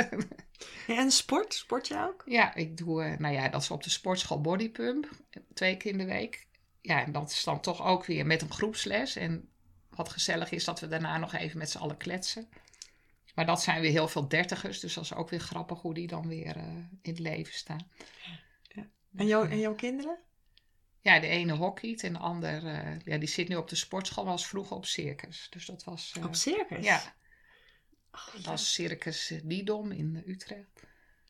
S1: Ja, en sport? Sport je ook?
S2: Ja, ik doe, uh, nou ja, dat is op de sportschool bodypump. Twee keer in de week. Ja, en dat is dan toch ook weer met een groepsles. En wat gezellig is dat we daarna nog even met z'n allen kletsen. Maar dat zijn weer heel veel dertigers. Dus dat is ook weer grappig hoe die dan weer uh, in het leven staan.
S1: Ja. En, jou, en jouw kinderen?
S2: Ja, de ene hockeyt en de ander, uh, ja, die zit nu op de sportschool, was vroeger op circus. Dus dat was... Uh,
S1: op circus?
S2: Ja.
S1: Oh,
S2: dat was Circus Didom in Utrecht.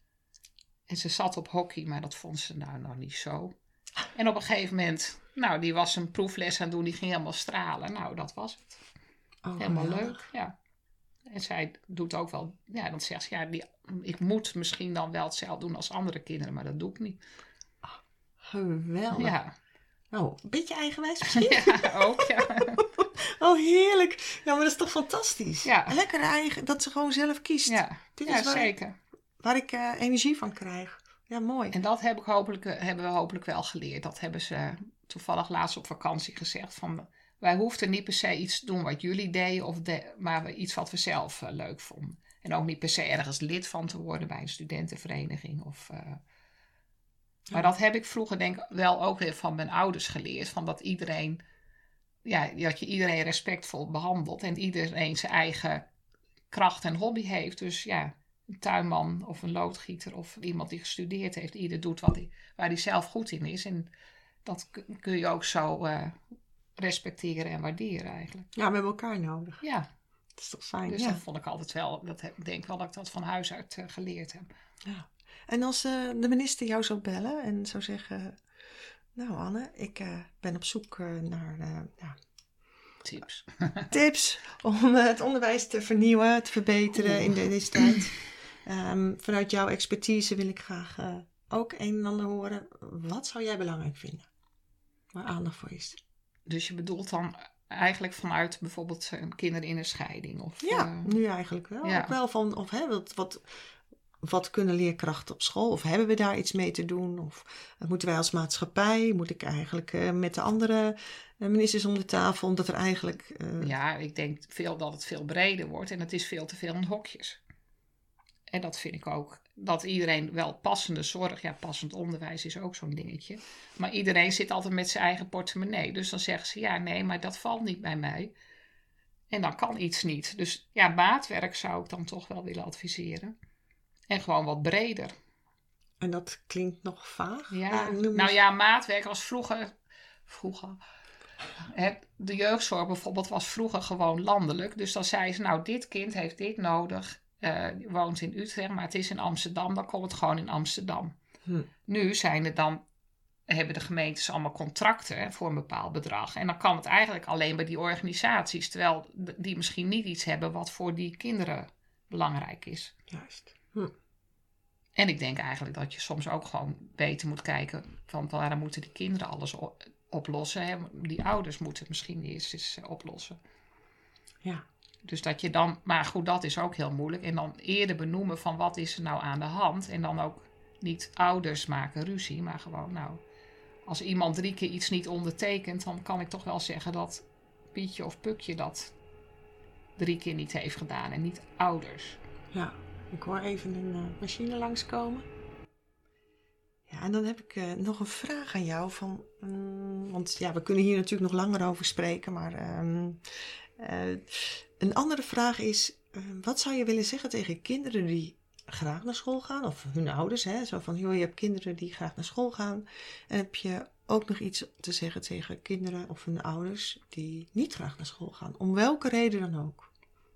S2: En ze zat op hockey, maar dat vond ze nou nog niet zo. En op een gegeven moment, nou, die was een proefles aan het doen, die ging helemaal stralen. Nou, dat was het. Oh, helemaal ja. Leuk, ja. En zij doet ook wel, ja, dan zegt ze, ja, die, ik moet misschien dan wel hetzelfde doen als andere kinderen, maar dat doe ik niet.
S1: Oh, geweldig.
S2: Ja.
S1: Nou, een beetje eigenwijs misschien?
S2: Ja, ook, ja.
S1: Oh, heerlijk. Ja, maar dat is toch fantastisch?
S2: Ja.
S1: Lekker eigen, dat ze gewoon zelf kiest.
S2: Ja,
S1: Dit
S2: ja
S1: is waar
S2: zeker.
S1: Ik, waar ik uh, energie van krijg. Ja, mooi.
S2: En dat heb ik hopelijk, hebben we hopelijk wel geleerd. Dat hebben ze toevallig laatst op vakantie gezegd. Van, wij hoefden niet per se iets te doen wat jullie deden, of de, maar iets wat we zelf uh, leuk vonden. En ook niet per se ergens lid van te worden bij een studentenvereniging. Of, uh, ja. Maar dat heb ik vroeger denk ik wel ook weer van mijn ouders geleerd. Van dat iedereen, ja, dat je iedereen respectvol behandelt. En iedereen zijn eigen kracht en hobby heeft. Dus ja, een tuinman of een loodgieter of iemand die gestudeerd heeft. Ieder doet wat hij, waar hij zelf goed in is. En dat kun je ook zo uh, respecteren en waarderen eigenlijk.
S1: Ja, we hebben elkaar nodig.
S2: Ja.
S1: Dat is toch fijn.
S2: Dus
S1: ja.
S2: dat vond ik altijd wel, dat heb, ik denk wel dat ik dat van huis uit uh, geleerd heb.
S1: Ja. En als uh, de minister jou zou bellen en zou zeggen, nou Anne, ik uh, ben op zoek uh, naar uh, ja,
S2: tips.
S1: tips om uh, het onderwijs te vernieuwen, te verbeteren Oeh. in de, deze tijd. Um, vanuit jouw expertise wil ik graag uh, ook een en ander horen. Wat zou jij belangrijk vinden? Waar aandacht voor is.
S2: Dus je bedoelt dan eigenlijk vanuit bijvoorbeeld uh, kinderen in een scheiding? Of,
S1: ja,
S2: uh,
S1: nu eigenlijk wel.
S2: Ja.
S1: Ook wel van, of hè, wat, wat, wat kunnen leerkrachten op school? Of hebben we daar iets mee te doen? Of uh, moeten wij als maatschappij? Moet ik eigenlijk uh, met de andere uh, ministers om de tafel? Omdat er eigenlijk... Uh...
S2: Ja, ik denk veel dat het veel breder wordt. En het is veel te veel in hokjes. En dat vind ik ook. Dat iedereen wel passende zorg... Ja, passend onderwijs is ook zo'n dingetje. Maar iedereen zit altijd met zijn eigen portemonnee. Dus dan zeggen ze, ja, nee, maar dat valt niet bij mij. En dan kan iets niet. Dus ja, maatwerk zou ik dan toch wel willen adviseren. En gewoon wat breder.
S1: En dat klinkt nog vaag?
S2: Ja,
S1: uh,
S2: nou ja, maatwerk was vroeger... Vroeger... Het, de jeugdzorg bijvoorbeeld was vroeger gewoon landelijk. Dus dan zei ze, nou, dit kind heeft dit nodig... Uh, woont in Utrecht, maar het is in Amsterdam, dan komt het gewoon in Amsterdam. Hm. Nu zijn er dan, hebben de gemeentes allemaal contracten hè, voor een bepaald bedrag. En dan kan het eigenlijk alleen bij die organisaties, terwijl die misschien niet iets hebben wat voor die kinderen belangrijk is.
S1: Juist. Hm.
S2: En ik denk eigenlijk dat je soms ook gewoon beter moet kijken, van waarom moeten die kinderen alles oplossen. Hè? Die ouders moeten het misschien eerst eens oplossen.
S1: Ja.
S2: Dus dat je dan, maar goed, dat is ook heel moeilijk. En dan eerder benoemen van wat is er nou aan de hand. En dan ook niet ouders maken ruzie, maar gewoon nou, als iemand drie keer iets niet ondertekent, dan kan ik toch wel zeggen dat Pietje of Pukje dat drie keer niet heeft gedaan en niet ouders.
S1: Ja, ik hoor even een uh, machine langskomen. Ja, en dan heb ik uh, nog een vraag aan jou van, um, want ja, we kunnen hier natuurlijk nog langer over spreken, maar um, uh, een andere vraag is, Uh, wat zou je willen zeggen tegen kinderen die graag naar school gaan? Of hun ouders, hè? Zo van, joh, je hebt kinderen die graag naar school gaan. En heb je ook nog iets te zeggen tegen kinderen of hun ouders die niet graag naar school gaan? Om welke reden dan ook?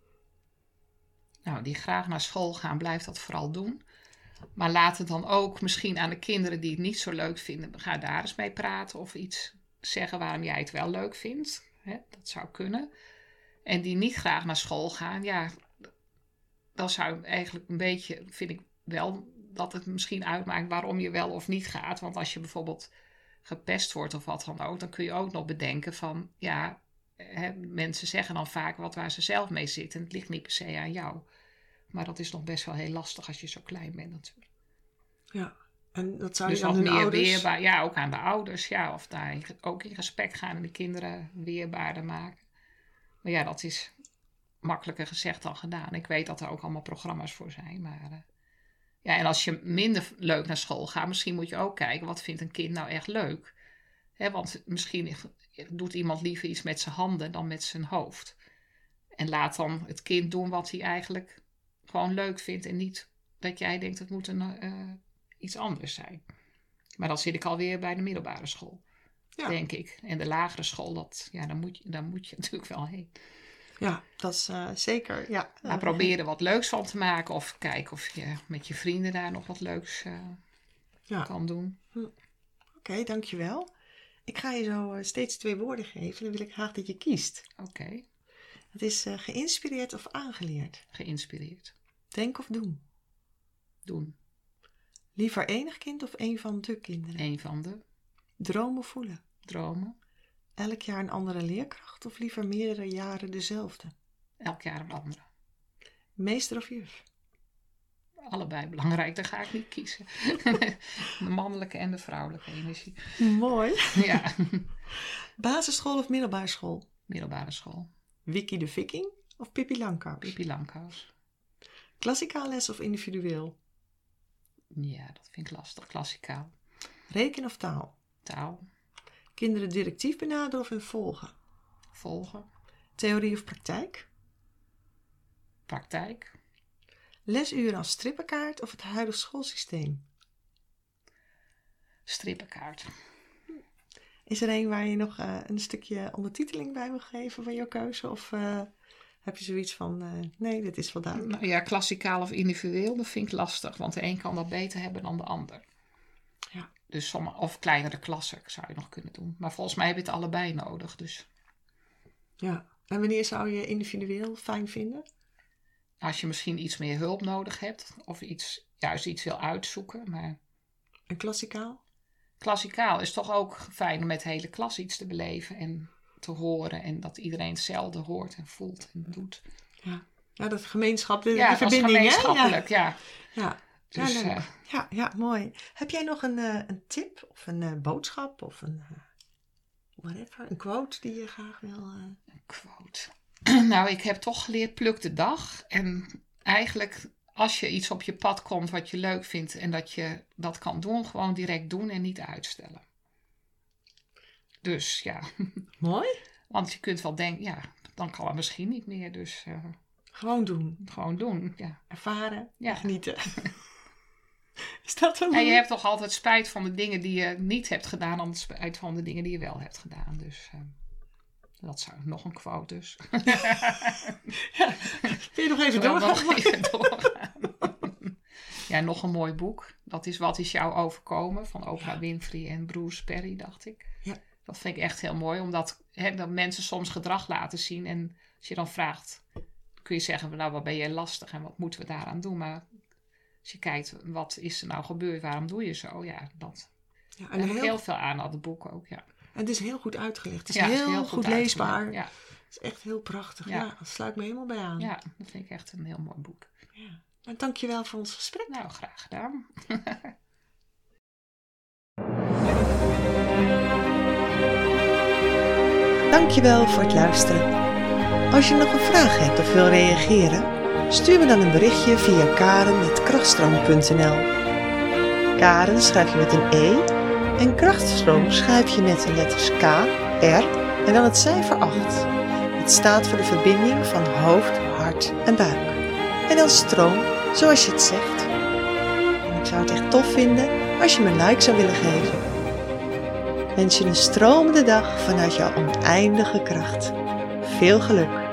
S2: Nou, die graag naar school gaan, blijf dat vooral doen. Maar laat het dan ook misschien aan de kinderen die het niet zo leuk vinden. Ga daar eens mee praten of iets zeggen waarom jij het wel leuk vindt. Hè? Dat zou kunnen. En die niet graag naar school gaan, ja, dan zou eigenlijk een beetje, vind ik wel, dat het misschien uitmaakt waarom je wel of niet gaat. Want als je bijvoorbeeld gepest wordt of wat dan ook, dan kun je ook nog bedenken van, ja, hè, mensen zeggen dan vaak wat waar ze zelf mee zitten. En het ligt niet per se aan jou. Maar dat is nog best wel heel lastig als je zo klein bent natuurlijk.
S1: Ja, en dat zou
S2: dus
S1: je aan
S2: wat
S1: hun
S2: meer
S1: ouders...
S2: weerbaar, ja, ook aan de ouders, ja, of daar ook in gesprek gaan en de kinderen weerbaarder maken. Maar ja, dat is makkelijker gezegd dan gedaan. Ik weet dat er ook allemaal programma's voor zijn, maar... Uh, ja, en als je minder leuk naar school gaat, misschien moet je ook kijken, wat vindt een kind nou echt leuk? Hè, want misschien doet iemand liever iets met zijn handen dan met zijn hoofd. En laat dan het kind doen wat hij eigenlijk gewoon leuk vindt en niet dat jij denkt het moet een, uh, iets anders zijn. Maar dan zit ik alweer bij de middelbare school, ja. denk ik. En de lagere school, dat, ja, daar, moet je, daar moet je natuurlijk wel heen.
S1: Ja, dat is uh, zeker, ja.
S2: Maar probeer er wat leuks van te maken of kijk of je met je vrienden daar nog wat leuks uh, ja. kan doen.
S1: Hm. Oké, okay, dankjewel. Ik ga je zo uh, steeds twee woorden geven. Dan wil ik graag dat je kiest.
S2: Oké. Okay.
S1: Het is uh, geïnspireerd of aangeleerd?
S2: Geïnspireerd.
S1: Denk of doen?
S2: Doen.
S1: Liever enig kind of een van de kinderen?
S2: Een van de.
S1: Dromen of voelen?
S2: Dromen.
S1: Elk jaar een andere leerkracht of liever meerdere jaren dezelfde?
S2: Elk jaar een andere.
S1: Meester of juf?
S2: Allebei belangrijk, daar ga ik niet kiezen. De mannelijke en de vrouwelijke energie.
S1: Mooi.
S2: Ja.
S1: Basisschool of middelbare school?
S2: Middelbare school.
S1: Wiki de Viking of Pippi Langkous?
S2: Pippi Langkous.
S1: Klassikaal les of individueel?
S2: Ja, dat vind ik lastig. Klassikaal.
S1: Reken of taal?
S2: Taal.
S1: Kinderen directief benaderen of hun volgen?
S2: Volgen.
S1: Theorie of praktijk?
S2: Praktijk.
S1: Lesuren als strippenkaart of het huidige schoolsysteem?
S2: Strippenkaart.
S1: Is er een waar je nog uh, een stukje ondertiteling bij wil geven van jouw keuze? Of uh, heb je zoiets van, uh, nee, dit is wel duidelijk?
S2: Nou ja, klassikaal of individueel, dat vind ik lastig. Want de een kan dat beter hebben dan de ander.
S1: Ja.
S2: Dus sommige, of kleinere klassen zou je nog kunnen doen. Maar volgens mij heb je het allebei nodig. Dus.
S1: Ja, en wanneer zou je individueel fijn vinden?
S2: Als je misschien iets meer hulp nodig hebt. Of iets, juist iets wil uitzoeken. Maar...
S1: En klassikaal?
S2: Klassikaal is toch ook fijn om met de hele klas iets te beleven en te horen. En dat iedereen hetzelfde hoort en voelt en doet.
S1: Ja, ja dat gemeenschap, de,
S2: ja,
S1: de verbinding,
S2: hè? Gemeenschappelijk, ja.
S1: Ja, ja.
S2: Dus,
S1: ja,
S2: uh,
S1: ja, ja, mooi. Heb jij nog een, uh, een tip of een uh, boodschap of een uh, whatever, een quote die je graag wil? Uh...
S2: Een quote. Nou, ik heb toch geleerd, pluk de dag. En eigenlijk, als je iets op je pad komt wat je leuk vindt en dat je dat kan doen, gewoon direct doen en niet uitstellen. Dus ja.
S1: Mooi.
S2: Want je kunt wel denken, ja, dan kan het misschien niet meer. Dus uh,
S1: gewoon doen.
S2: Gewoon doen, ja.
S1: Ervaren,
S2: ja.
S1: Genieten. Is dat een
S2: En je hebt toch altijd spijt van de dingen die je niet hebt gedaan dan spijt van de dingen die je wel hebt gedaan. Dus uh, dat zou nog een quote dus.
S1: Ja, kun je nog even doorgaan?
S2: Nog even doorgaan. Ja, nog een mooi boek. Dat is Wat is jou overkomen? Van Oprah ja. Winfrey en Bruce Perry, dacht ik.
S1: Ja.
S2: Dat vind ik echt heel mooi. Omdat hè, dat mensen soms gedrag laten zien. En als je dan vraagt, kun je zeggen, nou wat ben je lastig en wat moeten we daaraan doen? Maar als je kijkt, wat is er nou gebeurd? Waarom doe je zo? Ja, dat ja, en heb heel... ik heel veel aan, al de boeken ook, ja.
S1: En het is heel goed uitgelegd. Het is,
S2: ja,
S1: heel,
S2: het is heel
S1: goed,
S2: goed
S1: leesbaar.
S2: Ja.
S1: Het is echt heel prachtig.
S2: Ja.
S1: Ja, dat sluit me helemaal bij aan.
S2: Ja, dat vind ik echt een heel mooi boek.
S1: Ja. En dankjewel voor ons gesprek.
S2: Nou, graag gedaan.
S1: Dankjewel voor het luisteren. Als je nog een vraag hebt of wil reageren, stuur me dan een berichtje via karen at krachtstroom punt n l. Karen schrijf je met een E en krachtstroom schrijf je met de letters K, R en dan het cijfer acht. Het staat voor de verbinding van hoofd, hart hart en buik. En dan stroom zoals je het zegt. En ik zou het echt tof vinden als je me een like zou willen geven. Wens je een stromende dag vanuit jouw oneindige kracht. Veel geluk!